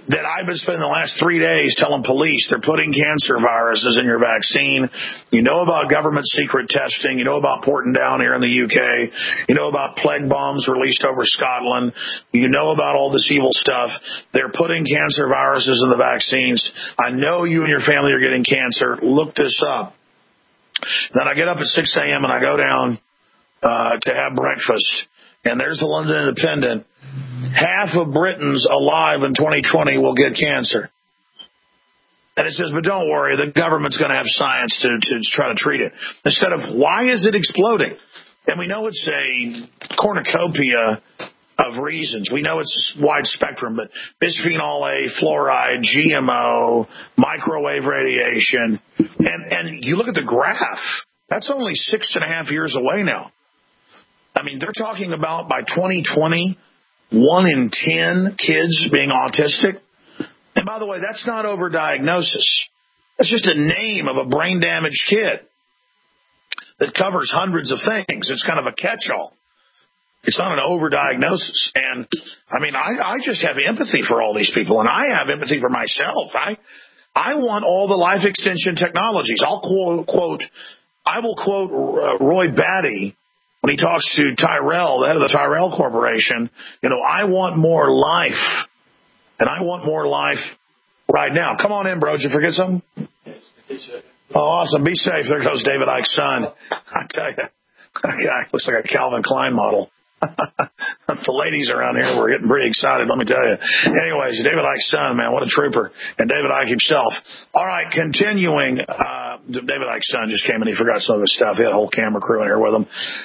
that I've been spending the last three days telling police they're putting cancer viruses in your vaccine. You know about government secret testing. You know about Portendown here in the U K. You know about plague bombs released over Scotland. You know about all this evil stuff. They're putting cancer viruses in the vaccines. I know you and your family are getting cancer. Look this up. Then I get up at six a.m. and I go down uh, to have breakfast. And there's the London Independent. Half of Britons alive in twenty twenty will get cancer. And it says, but don't worry, the government's going to have science to, to try to treat it. Instead of, why is it exploding? And we know it's a cornucopia of reasons. We know it's wide spectrum, but bisphenol A, fluoride, G M O, microwave radiation. And, and you look at the graph, that's only six and a half years away now. I mean, they're talking about by twenty twenty, one in ten kids being autistic. And by the way, that's not overdiagnosis. That's just a name of a brain-damaged kid that covers hundreds of things. It's kind of a catch-all. It's not an overdiagnosis. And, I mean, I, I just have empathy for all these people, and I have empathy for myself. I I want all the life extension technologies. I'll quote, quote I will quote uh, Roy Batty when he talks to Tyrell, the head of the Tyrell Corporation. You know, I want more life, and I want more life right now. Come on in, bro. Did you forget something? Oh, awesome. Be safe. There goes David Icke's son. I tell you, that guy looks like a Calvin Klein model. The ladies around here were getting pretty excited, let me tell you. Anyways, David Icke's son, man, what a trooper. And David Icke himself. All right, continuing. Uh, David Icke's son just came and he forgot some of his stuff. He had a whole camera crew in here with him.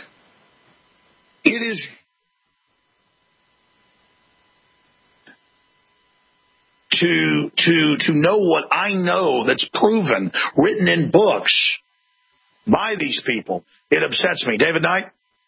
It is to to to know what I know that's proven, written in books by these people. It upsets me. David Knight?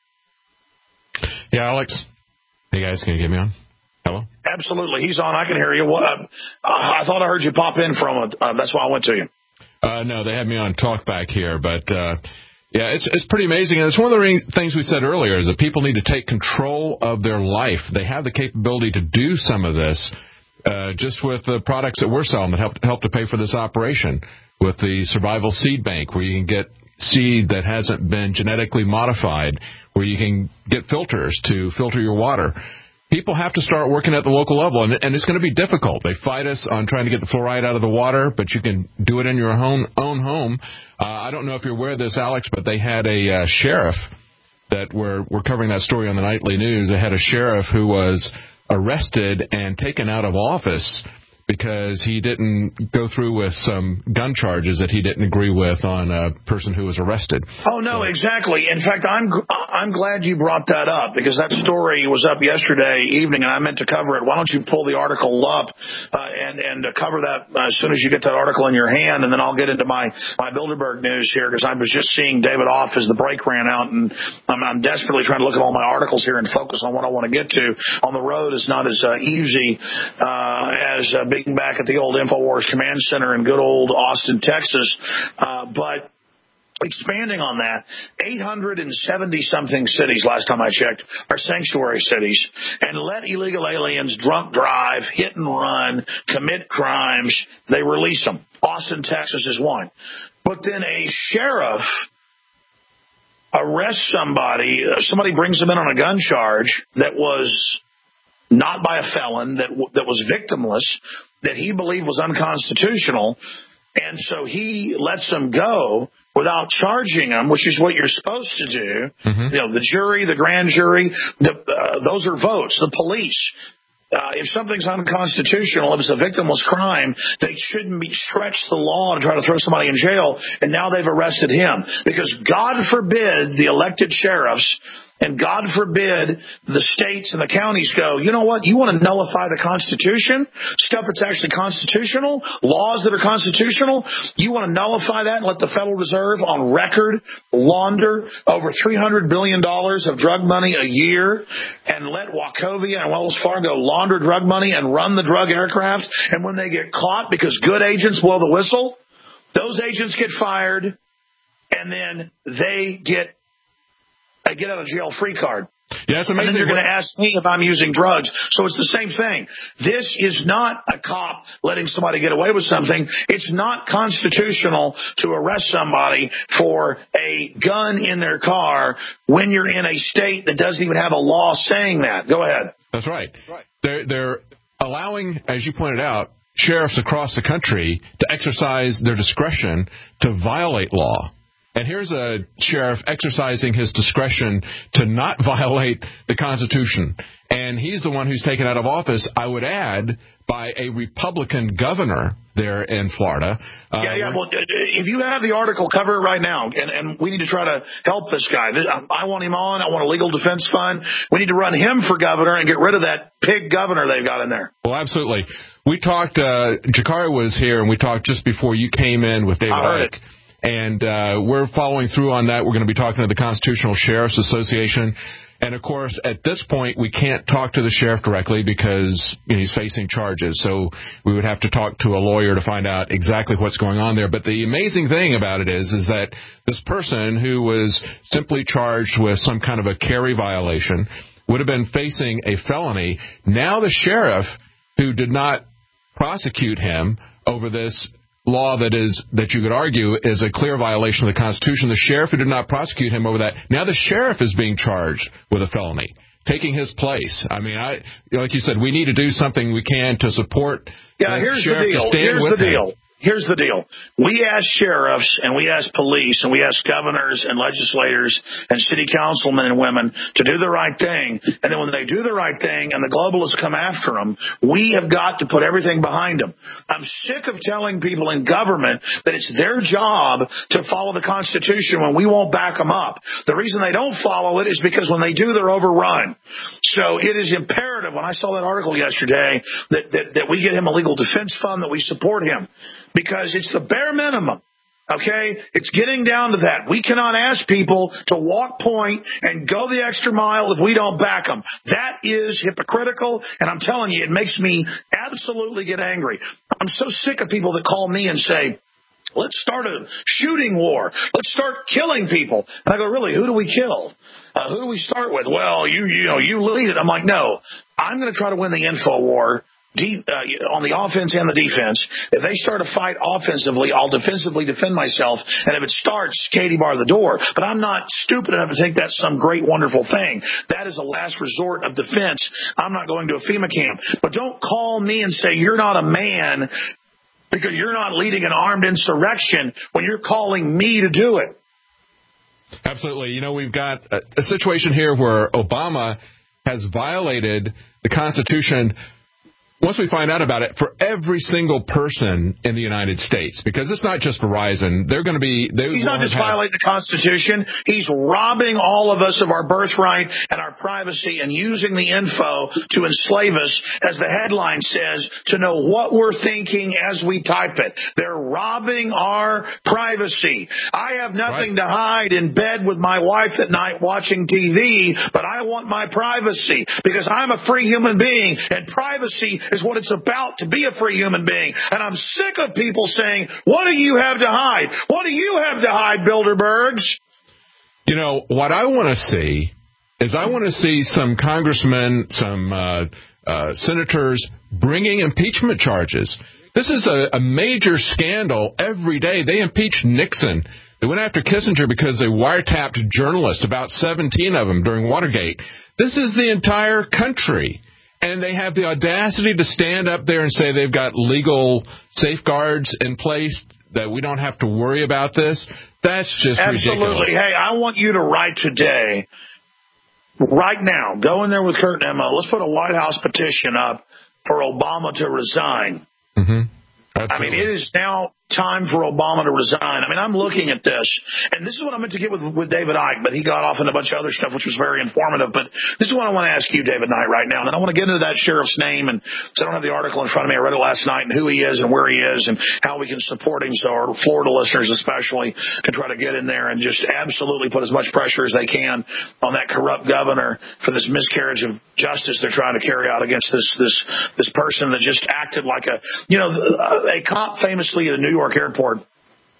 Yeah, Alex. Hey, guys, can you get me on? Hello? Absolutely. He's on. I can hear you. What, uh, I thought I heard you pop in from it. Uh, that's why I went to you. Uh, no, they had me on talkback here, but... Uh, Yeah, it's it's pretty amazing, and it's one of the things we said earlier, is that people need to take control of their life. They have the capability to do some of this uh, just with the products that we're selling that help, help to pay for this operation, with the Survival Seed Bank, where you can get seed that hasn't been genetically modified, where you can get filters to filter your water. People have to start working at the local level, and, and it's going to be difficult. They fight us on trying to get the fluoride out of the water, but you can do it in your own, own home. Uh, I don't know if you're aware of this, Alex, but they had a uh, sheriff that we're, we're covering that story on the nightly news. They had a sheriff who was arrested and taken out of office because he didn't go through with some gun charges that he didn't agree with on a person who was arrested. Oh, no, so. Exactly. In fact, I'm I'm glad you brought that up, because that story was up yesterday evening, and I meant to cover it. Why don't you pull the article up uh, and, and cover that uh, as soon as you get that article in your hand, and then I'll get into my, my Bilderberg news here, because I was just seeing David off as the break ran out, and I'm, I'm desperately trying to look at all my articles here and focus on what I want to get to. On the road is not as uh, easy uh, as uh, being back at the old InfoWars Command Center in good old Austin, Texas. Uh, but expanding on that, eight hundred seventy-something cities, last time I checked, are sanctuary cities. And let illegal aliens drunk drive, hit and run, commit crimes. They release them. Austin, Texas is one. But then a sheriff arrests somebody. Somebody brings them in on a gun charge that was not by a felon, that that was victimless, that he believed was unconstitutional, and so he lets them go without charging them, which is what you're supposed to do. Mm-hmm. You know, the jury, the grand jury, the, uh, those are votes. The police. Uh, if something's unconstitutional, if it's a victimless crime, they shouldn't be stretched the law to try to throw somebody in jail, and now they've arrested him. Because God forbid the elected sheriffs and God forbid the states and the counties go, you know what, you want to nullify the Constitution? Stuff that's actually constitutional? Laws that are constitutional? You want to nullify that and let the Federal Reserve on record launder over three hundred billion dollars of drug money a year, and let Wachovia and Wells Fargo launder drug money and run the drug aircraft, and when they get caught because good agents blow the whistle, those agents get fired, and then they get I get out of jail free card. Yeah, it's amazing. And then you're going to ask me if I'm using drugs. So it's the same thing. This is not a cop letting somebody get away with something. It's not constitutional to arrest somebody for a gun in their car when you're in a state that doesn't even have a law saying that. Go ahead. That's right. right. They're, they're allowing, as you pointed out, sheriffs across the country to exercise their discretion to violate law. And here's a sheriff exercising his discretion to not violate the Constitution. And he's the one who's taken out of office, I would add, by a Republican governor there in Florida. Uh, yeah, yeah. Well, if you have the article, cover it right now. And, and we need to try to help this guy. I want him on. I want a legal defense fund. We need to run him for governor and get rid of that pig governor they've got in there. Well, absolutely. We talked, uh, Jakari was here, and we talked just before you came in with David Icke. And uh, we're following through on that. We're going to be talking to the Constitutional Sheriff's Association. And, of course, at this point, we can't talk to the sheriff directly because you know, he's facing charges. So we would have to talk to a lawyer to find out exactly what's going on there. But the amazing thing about it is, is that this person who was simply charged with some kind of a carry violation would have been facing a felony. Now the sheriff, who did not prosecute him over this law that is that you could argue is a clear violation of the Constitution, the sheriff who did not prosecute him over that, now the sheriff is being charged with a felony, taking his place. I mean, I like you said, we need to do something we can to support yeah, the here's sheriff the deal. to stand here's with the him. deal. Here's the deal. We ask sheriffs and we ask police and we ask governors and legislators and city councilmen and women to do the right thing. And then when they do the right thing and the globalists come after them, we have got to put everything behind them. I'm sick of telling people in government that it's their job to follow the Constitution when we won't back them up. The reason they don't follow it is because when they do, they're overrun. So it is imperative, when I saw that article yesterday, that, that, that we get him a legal defense fund, that we support him. Because it's the bare minimum, okay? It's getting down to that. We cannot ask people to walk point and go the extra mile if we don't back them. That is hypocritical, and I'm telling you, it makes me absolutely get angry. I'm so sick of people that call me and say, let's start a shooting war. Let's start killing people. And I go, really, who do we kill? Uh, who do we start with? Well, you, you know, you lead it. I'm like, no, I'm going to try to win the info war. Deep, uh, on the offense and the defense. If they start a fight offensively, I'll defensively defend myself. And if it starts, Katie bar the door. But I'm not stupid enough to think that's some great, wonderful thing. That is a last resort of defense. I'm not going to a FEMA camp. But don't call me and say you're not a man because you're not leading an armed insurrection when you're calling me to do it. Absolutely. You know, we've got a, a situation here where Obama has violated the Constitution. Once we find out about it, for every single person in the United States, because it's not just Verizon, they're going to be... He's not just violating the Constitution. He's robbing all of us of our birthright and our privacy and using the info to enslave us, as the headline says, to know what we're thinking as we type it. They're robbing our privacy. I have nothing right. to hide in bed with my wife at night watching T V, but I want my privacy because I'm a free human being, and privacy is what it's about to be a free human being. And I'm sick of people saying, what do you have to hide? What do you have to hide, Bilderbergs? You know, what I want to see is I want to see some congressmen, some uh, uh, senators bringing impeachment charges. This is a, a major scandal every day. They impeached Nixon. They went after Kissinger because they wiretapped journalists, about seventeen of them, during Watergate. This is the entire country. And they have the audacity to stand up there and say they've got legal safeguards in place, that we don't have to worry about this. That's just Absolutely. ridiculous. Hey, I want you to write today, right now, go in there with Kurt and Emma. Let's put a White House petition up for Obama to resign. Mm-hmm. I mean, it is now time for Obama to resign. I mean, I'm looking at this, and this is what I meant to get with, with David Icke, but he got off in a bunch of other stuff, which was very informative. But this is what I want to ask you, David Knight, right now. And then I want to get into that sheriff's name, and so I don't have the article in front of me. I read it last night, and who he is and where he is and how we can support him, so our Florida listeners especially can try to get in there and just absolutely put as much pressure as they can on that corrupt governor for this miscarriage of justice they're trying to carry out against this this this person that just acted like a, you know, a cop famously at a New York airport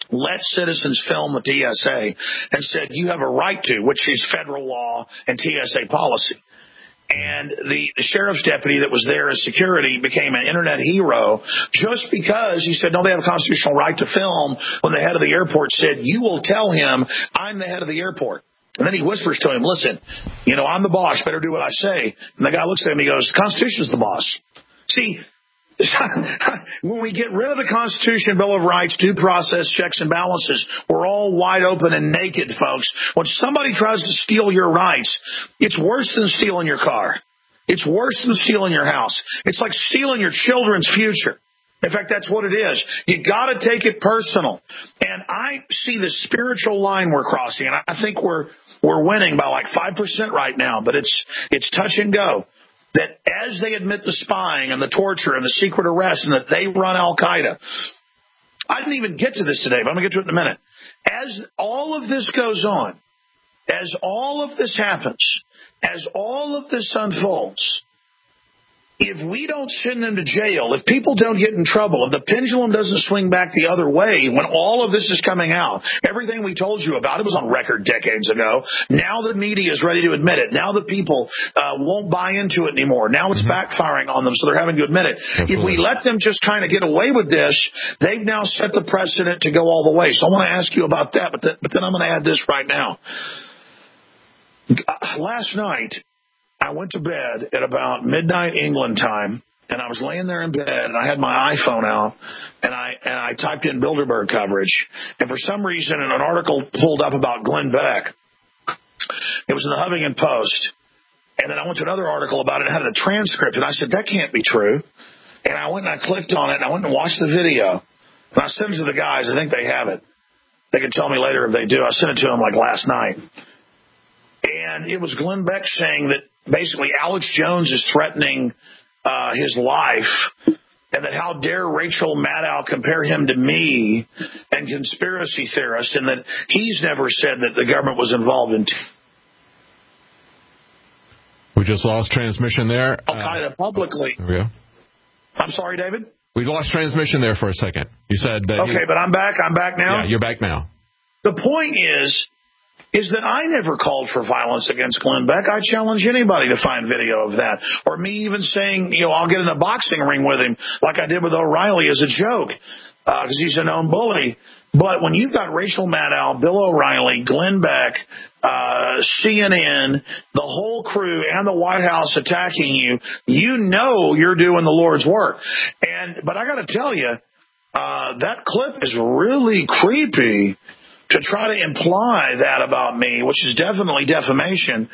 let citizens film the T S A and said, you have a right to, which is federal law and T S A policy. And the, the sheriff's deputy that was there as security became an internet hero just because he said, no, they have a constitutional right to film when the head of the airport said, you will tell him I'm the head of the airport. And then he whispers to him, listen, you know, I'm the boss, better do what I say. And the guy looks at him, he goes, the Constitution's the boss. See, when we get rid of the Constitution, Bill of Rights, due process, checks and balances, we're all wide open and naked, folks. When somebody tries to steal your rights, it's worse than stealing your car. It's worse than stealing your house. It's like stealing your children's future. In fact, that's what it is. You got to take it personal. And I see the spiritual line we're crossing, and I think we're we're winning by like five percent right now, but it's it's touch and go. That as they admit the spying and the torture and the secret arrest and that they run Al-Qaeda, I didn't even get to this today, but I'm going to get to it in a minute. As all of this goes on, as all of this happens, as all of this unfolds, if we don't send them to jail, if people don't get in trouble, if the pendulum doesn't swing back the other way when all of this is coming out, everything we told you about, it was on record decades ago. Now the media is ready to admit it. Now the people uh, won't buy into it anymore. Now it's mm-hmm. backfiring on them, so they're having to admit it. Absolutely. If we let them just kind of get away with this, they've now set the precedent to go all the way. So I want to ask you about that, but, th- but then I'm going to add this right now. Last night, I went to bed at about midnight England time, and I was laying there in bed, and I had my iPhone out, and I and I typed in Bilderberg coverage, and for some reason, an article pulled up about Glenn Beck. It was in the Huffington Post, and then I went to another article about it and had a transcript, and I said, that can't be true. And I went and I clicked on it, and I went and watched the video, and I sent it to the guys. I think they have it. They can tell me later if they do. I sent it to them like last night. And it was Glenn Beck saying that basically Alex Jones is threatening uh, his life, and that how dare Rachel Maddow compare him to me and conspiracy theorist, and that he's never said that the government was involved in. T- we just lost transmission there. Al-Qaeda uh, publicly. There we go. I'm sorry, David? We lost transmission there for a second. You said that. Okay, he, but I'm back. I'm back now? Yeah, you're back now. The point is, is that I never called for violence against Glenn Beck. I challenge anybody to find video of that. Or me even saying, you know, I'll get in a boxing ring with him like I did with O'Reilly as a joke because uh, he's a known bully. But when you've got Rachel Maddow, Bill O'Reilly, Glenn Beck, uh, C N N, the whole crew, and the White House attacking you, you know you're doing the Lord's work. And but I got to tell you, uh, that clip is really creepy. To try to imply that about me, which is definitely defamation,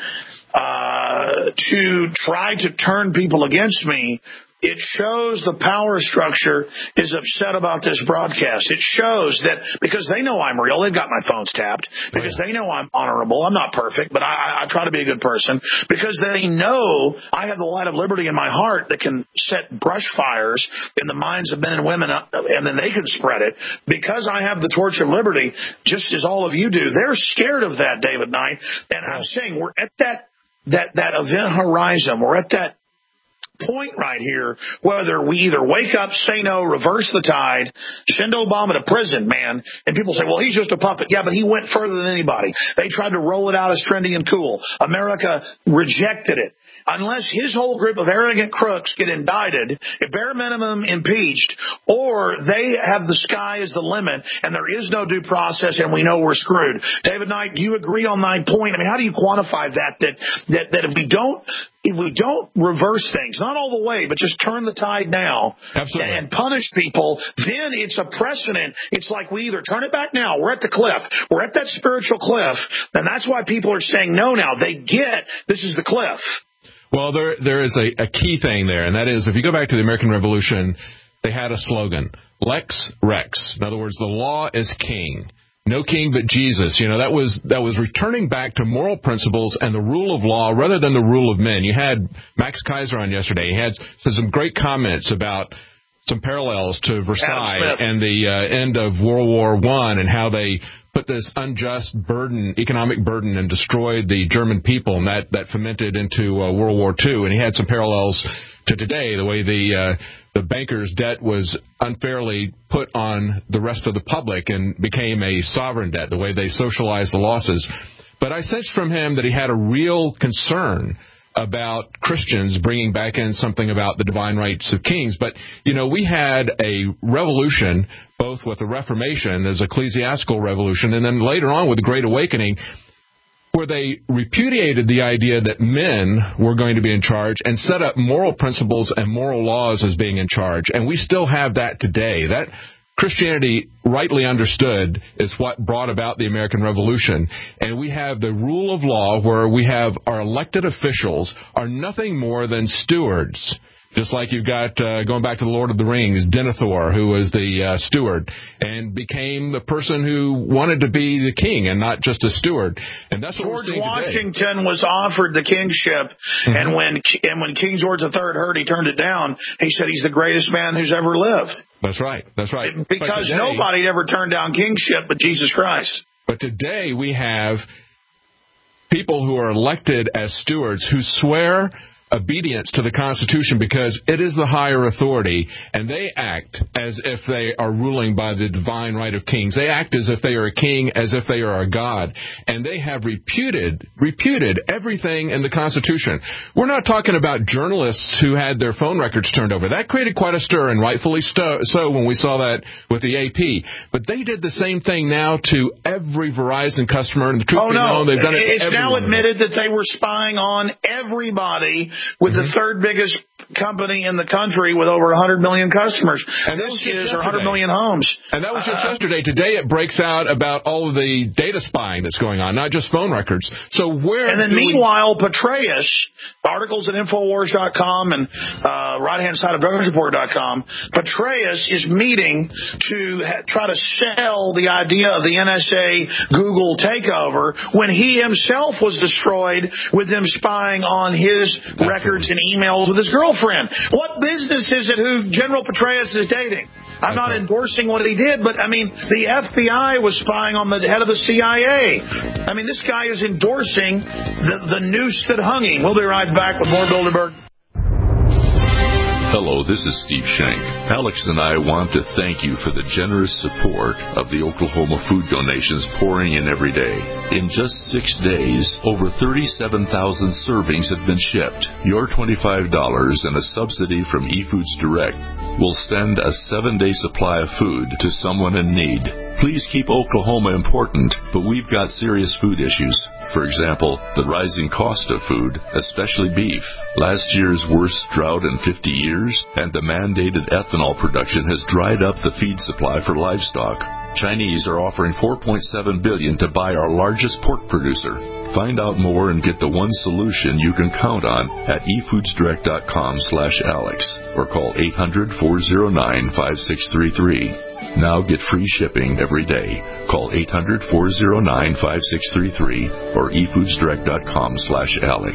uh, to try to turn people against me, it shows the power structure is upset about this broadcast. It shows that because they know I'm real, they've got my phones tapped, because they know I'm honorable. I'm not perfect, but I, I try to be a good person, because they know I have the light of liberty in my heart that can set brush fires in the minds of men and women, and then they can spread it. Because I have the torch of liberty, just as all of you do, they're scared of that, David Knight. And I'm saying we're at that that that event horizon. We're at that point right here, whether we either wake up, say no, reverse the tide, send Obama to prison, man. And people say, well, he's just a puppet. Yeah, but he went further than anybody. They tried to roll it out as trendy and cool. America rejected it. Unless his whole group of arrogant crooks get indicted, at bare minimum impeached, or they have the sky as the limit and there is no due process and we know we're screwed. David Knight, do you agree on my point? I mean, how do you quantify that, that, that, that if we don't, if we don't reverse things, not all the way, but just turn the tide now Absolutely. and punish people, then it's a precedent. It's like we either turn it back now, we're at the cliff, we're at that spiritual cliff, and that's why people are saying no now. They get this is the cliff. Well, there there is a, a key thing there, and that is if you go back to the American Revolution, they had a slogan, Lex Rex. In other words, the law is king. No king but Jesus. You know, that was that was returning back to moral principles and the rule of law rather than the rule of men. You had Max Kaiser on yesterday. He had some great comments about some parallels to Versailles and the uh, end of World War One and how they put this unjust burden, economic burden, and destroyed the German people, and that, that fermented into uh, World War Two. And he had some parallels to today, the way the uh, the bankers' debt was unfairly put on the rest of the public and became a sovereign debt, the way they socialized the losses. But I sensed from him that he had a real concern about Christians bringing back in something about the divine rights of kings. But, you know, we had a revolution, both with the Reformation as ecclesiastical revolution, and then later on with the Great Awakening, where they repudiated the idea that men were going to be in charge and set up moral principles and moral laws as being in charge. And we still have that today. That Christianity, rightly understood, is what brought about the American Revolution. And we have the rule of law where we have our elected officials are nothing more than stewards. Just like you've got, uh, going back to the Lord of the Rings, Denethor, who was the uh, steward, and became the person who wanted to be the king and not just a steward. And that's what George we're seeing Washington today. was offered the kingship, mm-hmm. and when and when King George the Third heard he turned it down, he said he's the greatest man who's ever lived. That's right. That's right. Because today, nobody ever turned down kingship but Jesus Christ. But today we have people who are elected as stewards who swear obedience to the Constitution because it is the higher authority, and they act as if they are ruling by the divine right of kings. They act as if they are a king, as if they are a god, and they have reputed, reputed everything in the Constitution. We're not talking about journalists who had their phone records turned over. That created quite a stir, and rightfully so when we saw that with the A P. But they did the same thing now to every Verizon customer, and the truth oh, be no. known, they've done it to It's now admitted that they were spying on everybody with mm-hmm. the third biggest company in the country with over one hundred million customers. And this is one hundred million homes. And that was just uh, yesterday. Today it breaks out about all of the data spying that's going on, not just phone records. So where? And then meanwhile, we... Petraeus, articles at Infowars dot com and uh, right-hand side of Drug Report dot com, Petraeus is meeting to ha- try to sell the idea of the N S A Google takeover when he himself was destroyed with them spying on his Absolutely. records and emails with his girlfriend. What business is it who General Petraeus is dating? I'm not endorsing what he did, but, I mean, the F B I was spying on the head of the C I A. I mean, this guy is endorsing the, the noose that hung him. We'll be right back with more Bilderberg. Hello, this is Steve Shank. Alex and I want to thank you for the generous support of the Oklahoma food donations pouring in every day. In just six days, over thirty-seven thousand servings have been shipped. Your twenty-five dollars and a subsidy from eFoods Direct will send a seven-day supply of food to someone in need. Please keep Oklahoma important, but we've got serious food issues. For example, the rising cost of food, especially beef, last year's worst drought in fifty years, and the mandated ethanol production has dried up the feed supply for livestock. Chinese are offering four point seven billion dollars to buy our largest pork producer. Find out more and get the one solution you can count on at efoodsdirect dot com slash Alex or call eight hundred, four oh nine, five six three three. Now get free shipping every day. Call eight hundred, four oh nine, five six three three or efoodsdirect dot com slash Alex.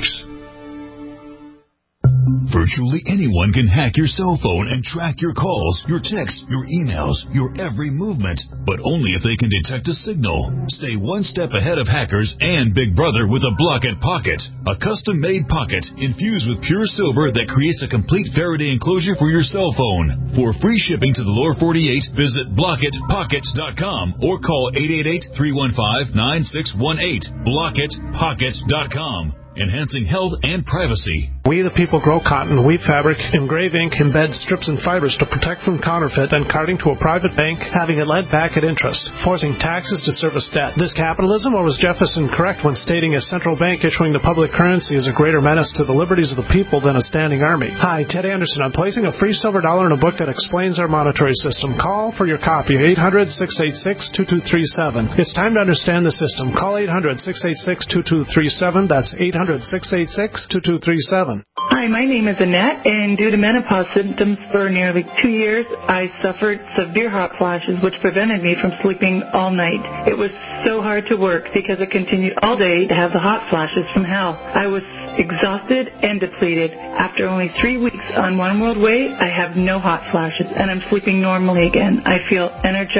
Virtually anyone can hack your cell phone and track your calls, your texts, your emails, your every movement, but only if they can detect a signal. Stay one step ahead of hackers and Big Brother with a Blockit Pocket, a custom-made pocket infused with pure silver that creates a complete Faraday enclosure for your cell phone. For free shipping to the lower forty-eight, visit blockit pockets dot com or call eight eight eight, three one five, nine six one eight. blockit pockets dot com. Enhancing health and privacy. We the people grow cotton, weave fabric, engrave ink, embed strips and fibers to protect from counterfeit and carting to a private bank, having it lent back at interest, forcing taxes to service debt. This capitalism, or was Jefferson correct when stating a central bank issuing the public currency is a greater menace to the liberties of the people than a standing army? Hi, Ted Anderson. I'm placing a free silver dollar in a book that explains our monetary system. Call for your copy, eight hundred, six eight six, two two three seven. It's time to understand the system. Call eight hundred, six eight six, two two three seven. That's eight hundred, six eight six, two two three seven. Hi, my name is Annette, and due to menopause symptoms for nearly two years, I suffered severe hot flashes, which prevented me from sleeping all night. It was so hard to work because I continued all day to have the hot flashes from hell. I was exhausted and depleted. After only three weeks on One World Way, I have no hot flashes, and I'm sleeping normally again. I feel energized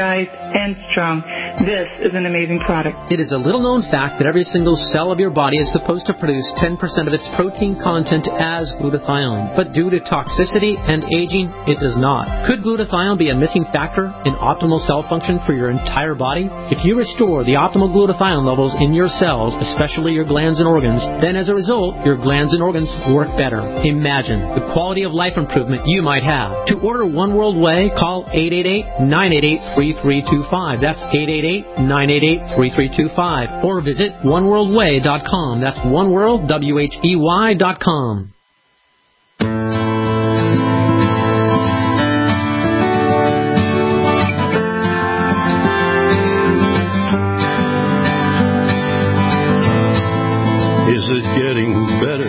and strong. This is an amazing product. It is a little-known fact that every single cell of your body is supposed to produce ten percent of its protein content as glutathione, but due to toxicity and aging, it does not. Could glutathione be a missing factor in optimal cell function for your entire body? If you restore the optimal glutathione levels in your cells, especially your glands and organs, then as a result, your glands and organs work better. Imagine the quality of life improvement you might have. To order One World Whey, call eight eight eight, nine eight eight, three three two five. That's eight eight eight, nine eight eight, three three two five. Or visit one world way dot com. That's oneworld, W H E Y dot com. Is it getting better?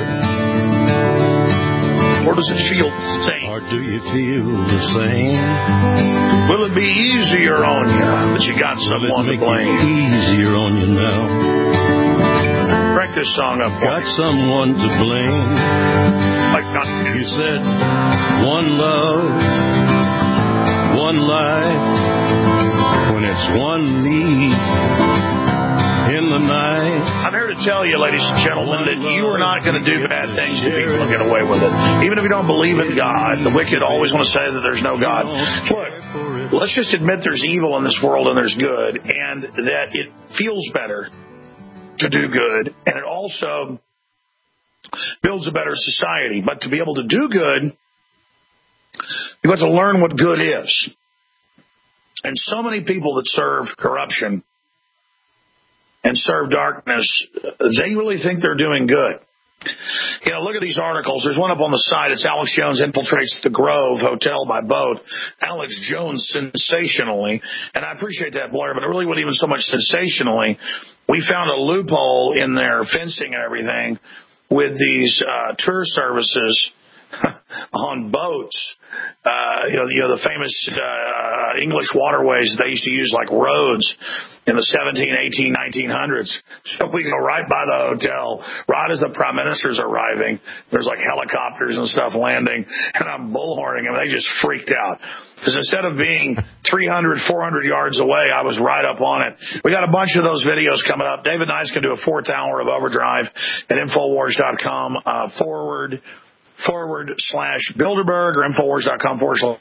Or does it feel the same? Or do you feel the same? Will it be easier on you that you got someone to blame? Easier on you now. Crank this song up. Got someone to blame. Like not you said, one love, one life. When it's one me. In the night. I'm here to tell you, ladies and gentlemen, that you are not going to do bad things to people and get away with it. Even if you don't believe in God, the wicked always want to say that there's no God. Look, let's just admit there's evil in this world and there's good, and that it feels better to do good, and it also builds a better society. But to be able to do good, you've got to learn what good is. And so many people that serve corruption and serve darkness, they really think they're doing good. You know, look at these articles. There's one up on the side. It's Alex Jones infiltrates the Grove Hotel by boat. Alex Jones sensationally, and I appreciate that, Blair, but it really wasn't even so much sensationally. We found a loophole in their fencing and everything with these uh, tour services on boats. Uh, you know, you know the famous uh, English waterways they used to use like roads in the seventeen, eighteen, nineteen hundreds. So we go right by the hotel, right as the prime minister's arriving. There's like helicopters and stuff landing, and I'm bullhorning them. They just freaked out. Because instead of being three hundred, four hundred yards away, I was right up on it. We got a bunch of those videos coming up. David and I can do a fourth hour of Overdrive at Infowars dot com uh, forward forward slash Bilderberg or Infowars dot com forward slash.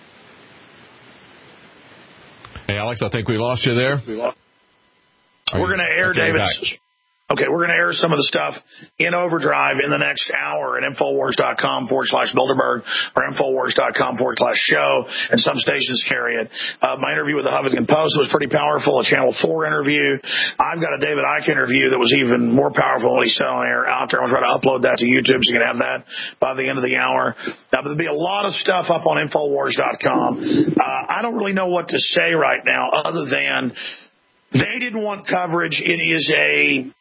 Hey, Alex, I think we lost you there. We lost. We're going to air David's. Okay, we're going to air some of the stuff in Overdrive in the next hour at Infowars dot com forward slash Bilderberg or Infowars dot com forward slash show, and some stations carry it. Uh, my interview with the Huffington Post was pretty powerful, a Channel four interview. I've got a David Icke interview that was even more powerful than what he said on air out there. I'm going to try to upload that to YouTube so you can have that by the end of the hour. Uh, but there'll be a lot of stuff up on Infowars dot com. Uh, I don't really know what to say right now other than they didn't want coverage. It is a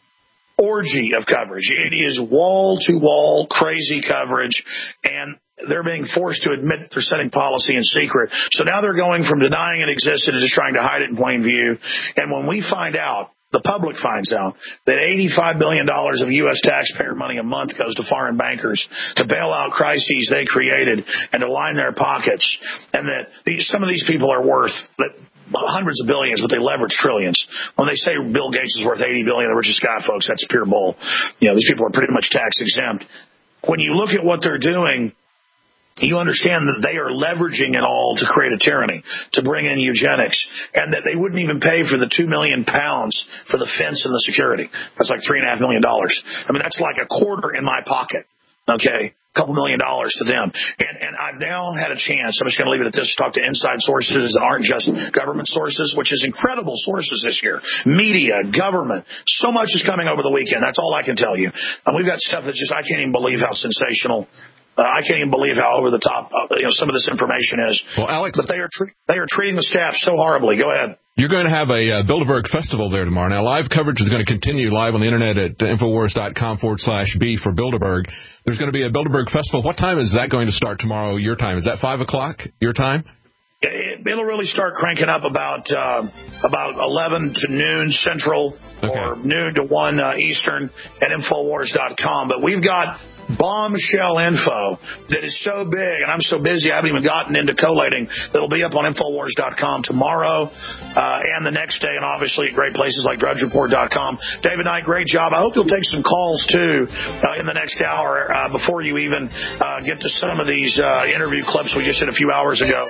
orgy of coverage. It is wall-to-wall crazy coverage, and they're being forced to admit that they're setting policy in secret. So now they're going from denying it existed to just trying to hide it in plain view. And when we find out, the public finds out, that eighty-five billion dollars of U S taxpayer money a month goes to foreign bankers to bail out crises they created and to line their pockets, and that these, some of these people are worth hundreds of billions, but they leverage trillions. When they say Bill Gates is worth eighty billion dollars, the richest guy, folks, that's pure bull. You know, these people are pretty much tax exempt. When you look at what they're doing, you understand that they are leveraging it all to create a tyranny, to bring in eugenics, and that they wouldn't even pay for the two million pounds for the fence and the security. That's like three and a half million dollars. I mean, that's like a quarter in my pocket. Okay. Couple million dollars to them. And, and I've now had a chance, I'm just going to leave it at this, to talk to inside sources that aren't just government sources, which is incredible sources this year. Media, government, so much is coming over the weekend. That's all I can tell you. And we've got stuff that just, I can't even believe how sensational, uh, I can't even believe how over the top, uh, you know, some of this information is. Well, Alex. But they are, tre- they are treating the staff so horribly. Go ahead. You're going to have a uh, Bilderberg Festival there tomorrow. Now, live coverage is going to continue live on the internet at Infowars dot com forward slash B for Bilderberg. There's going to be a Bilderberg Festival. What time is that going to start tomorrow, your time? Is that five o'clock, your time? It, it'll really start cranking up about uh, about eleven to noon Central, okay, or noon to one uh, Eastern at Infowars dot com. But we've got bombshell info that is so big, and I'm so busy I haven't even gotten into collating, that'll be up on Infowars dot com tomorrow uh, and the next day, and obviously at great places like Drudge Report dot com. David Knight, great job. I hope you'll take some calls, too, uh, in the next hour uh, before you even uh, get to some of these uh, interview clips we just did a few hours ago.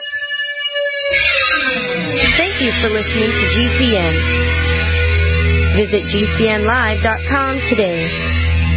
Thank you for listening to G C N. Visit G C N live dot com today.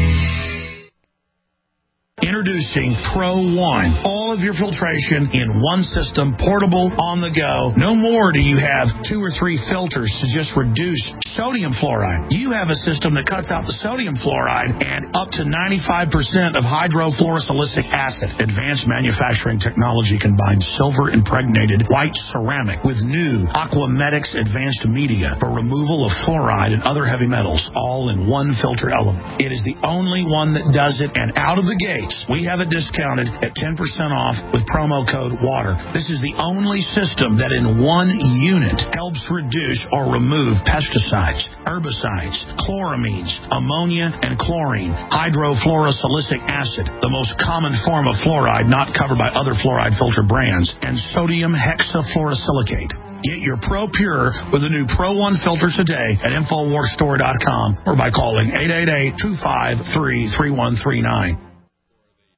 Introducing Pro One. All of your filtration in one system, portable, on the go. No more do you have two or three filters to just reduce sodium fluoride. You have a system that cuts out the sodium fluoride and up to ninety-five percent of hydrofluorosilicic acid. Advanced manufacturing technology combines silver impregnated white ceramic with new Aquamedics advanced media for removal of fluoride and other heavy metals, all in one filter element. It is the only one that does it, and out of the gate, we have it discounted at ten percent off with promo code WATER. This is the only system that in one unit helps reduce or remove pesticides, herbicides, chloramines, ammonia, and chlorine, hydrofluorosilicic acid, the most common form of fluoride not covered by other fluoride filter brands, and sodium hexafluorosilicate. Get your Pro Pure with the new Pro One filter today at Infowars Store dot com or by calling eight eight eight, two five three, three one three nine.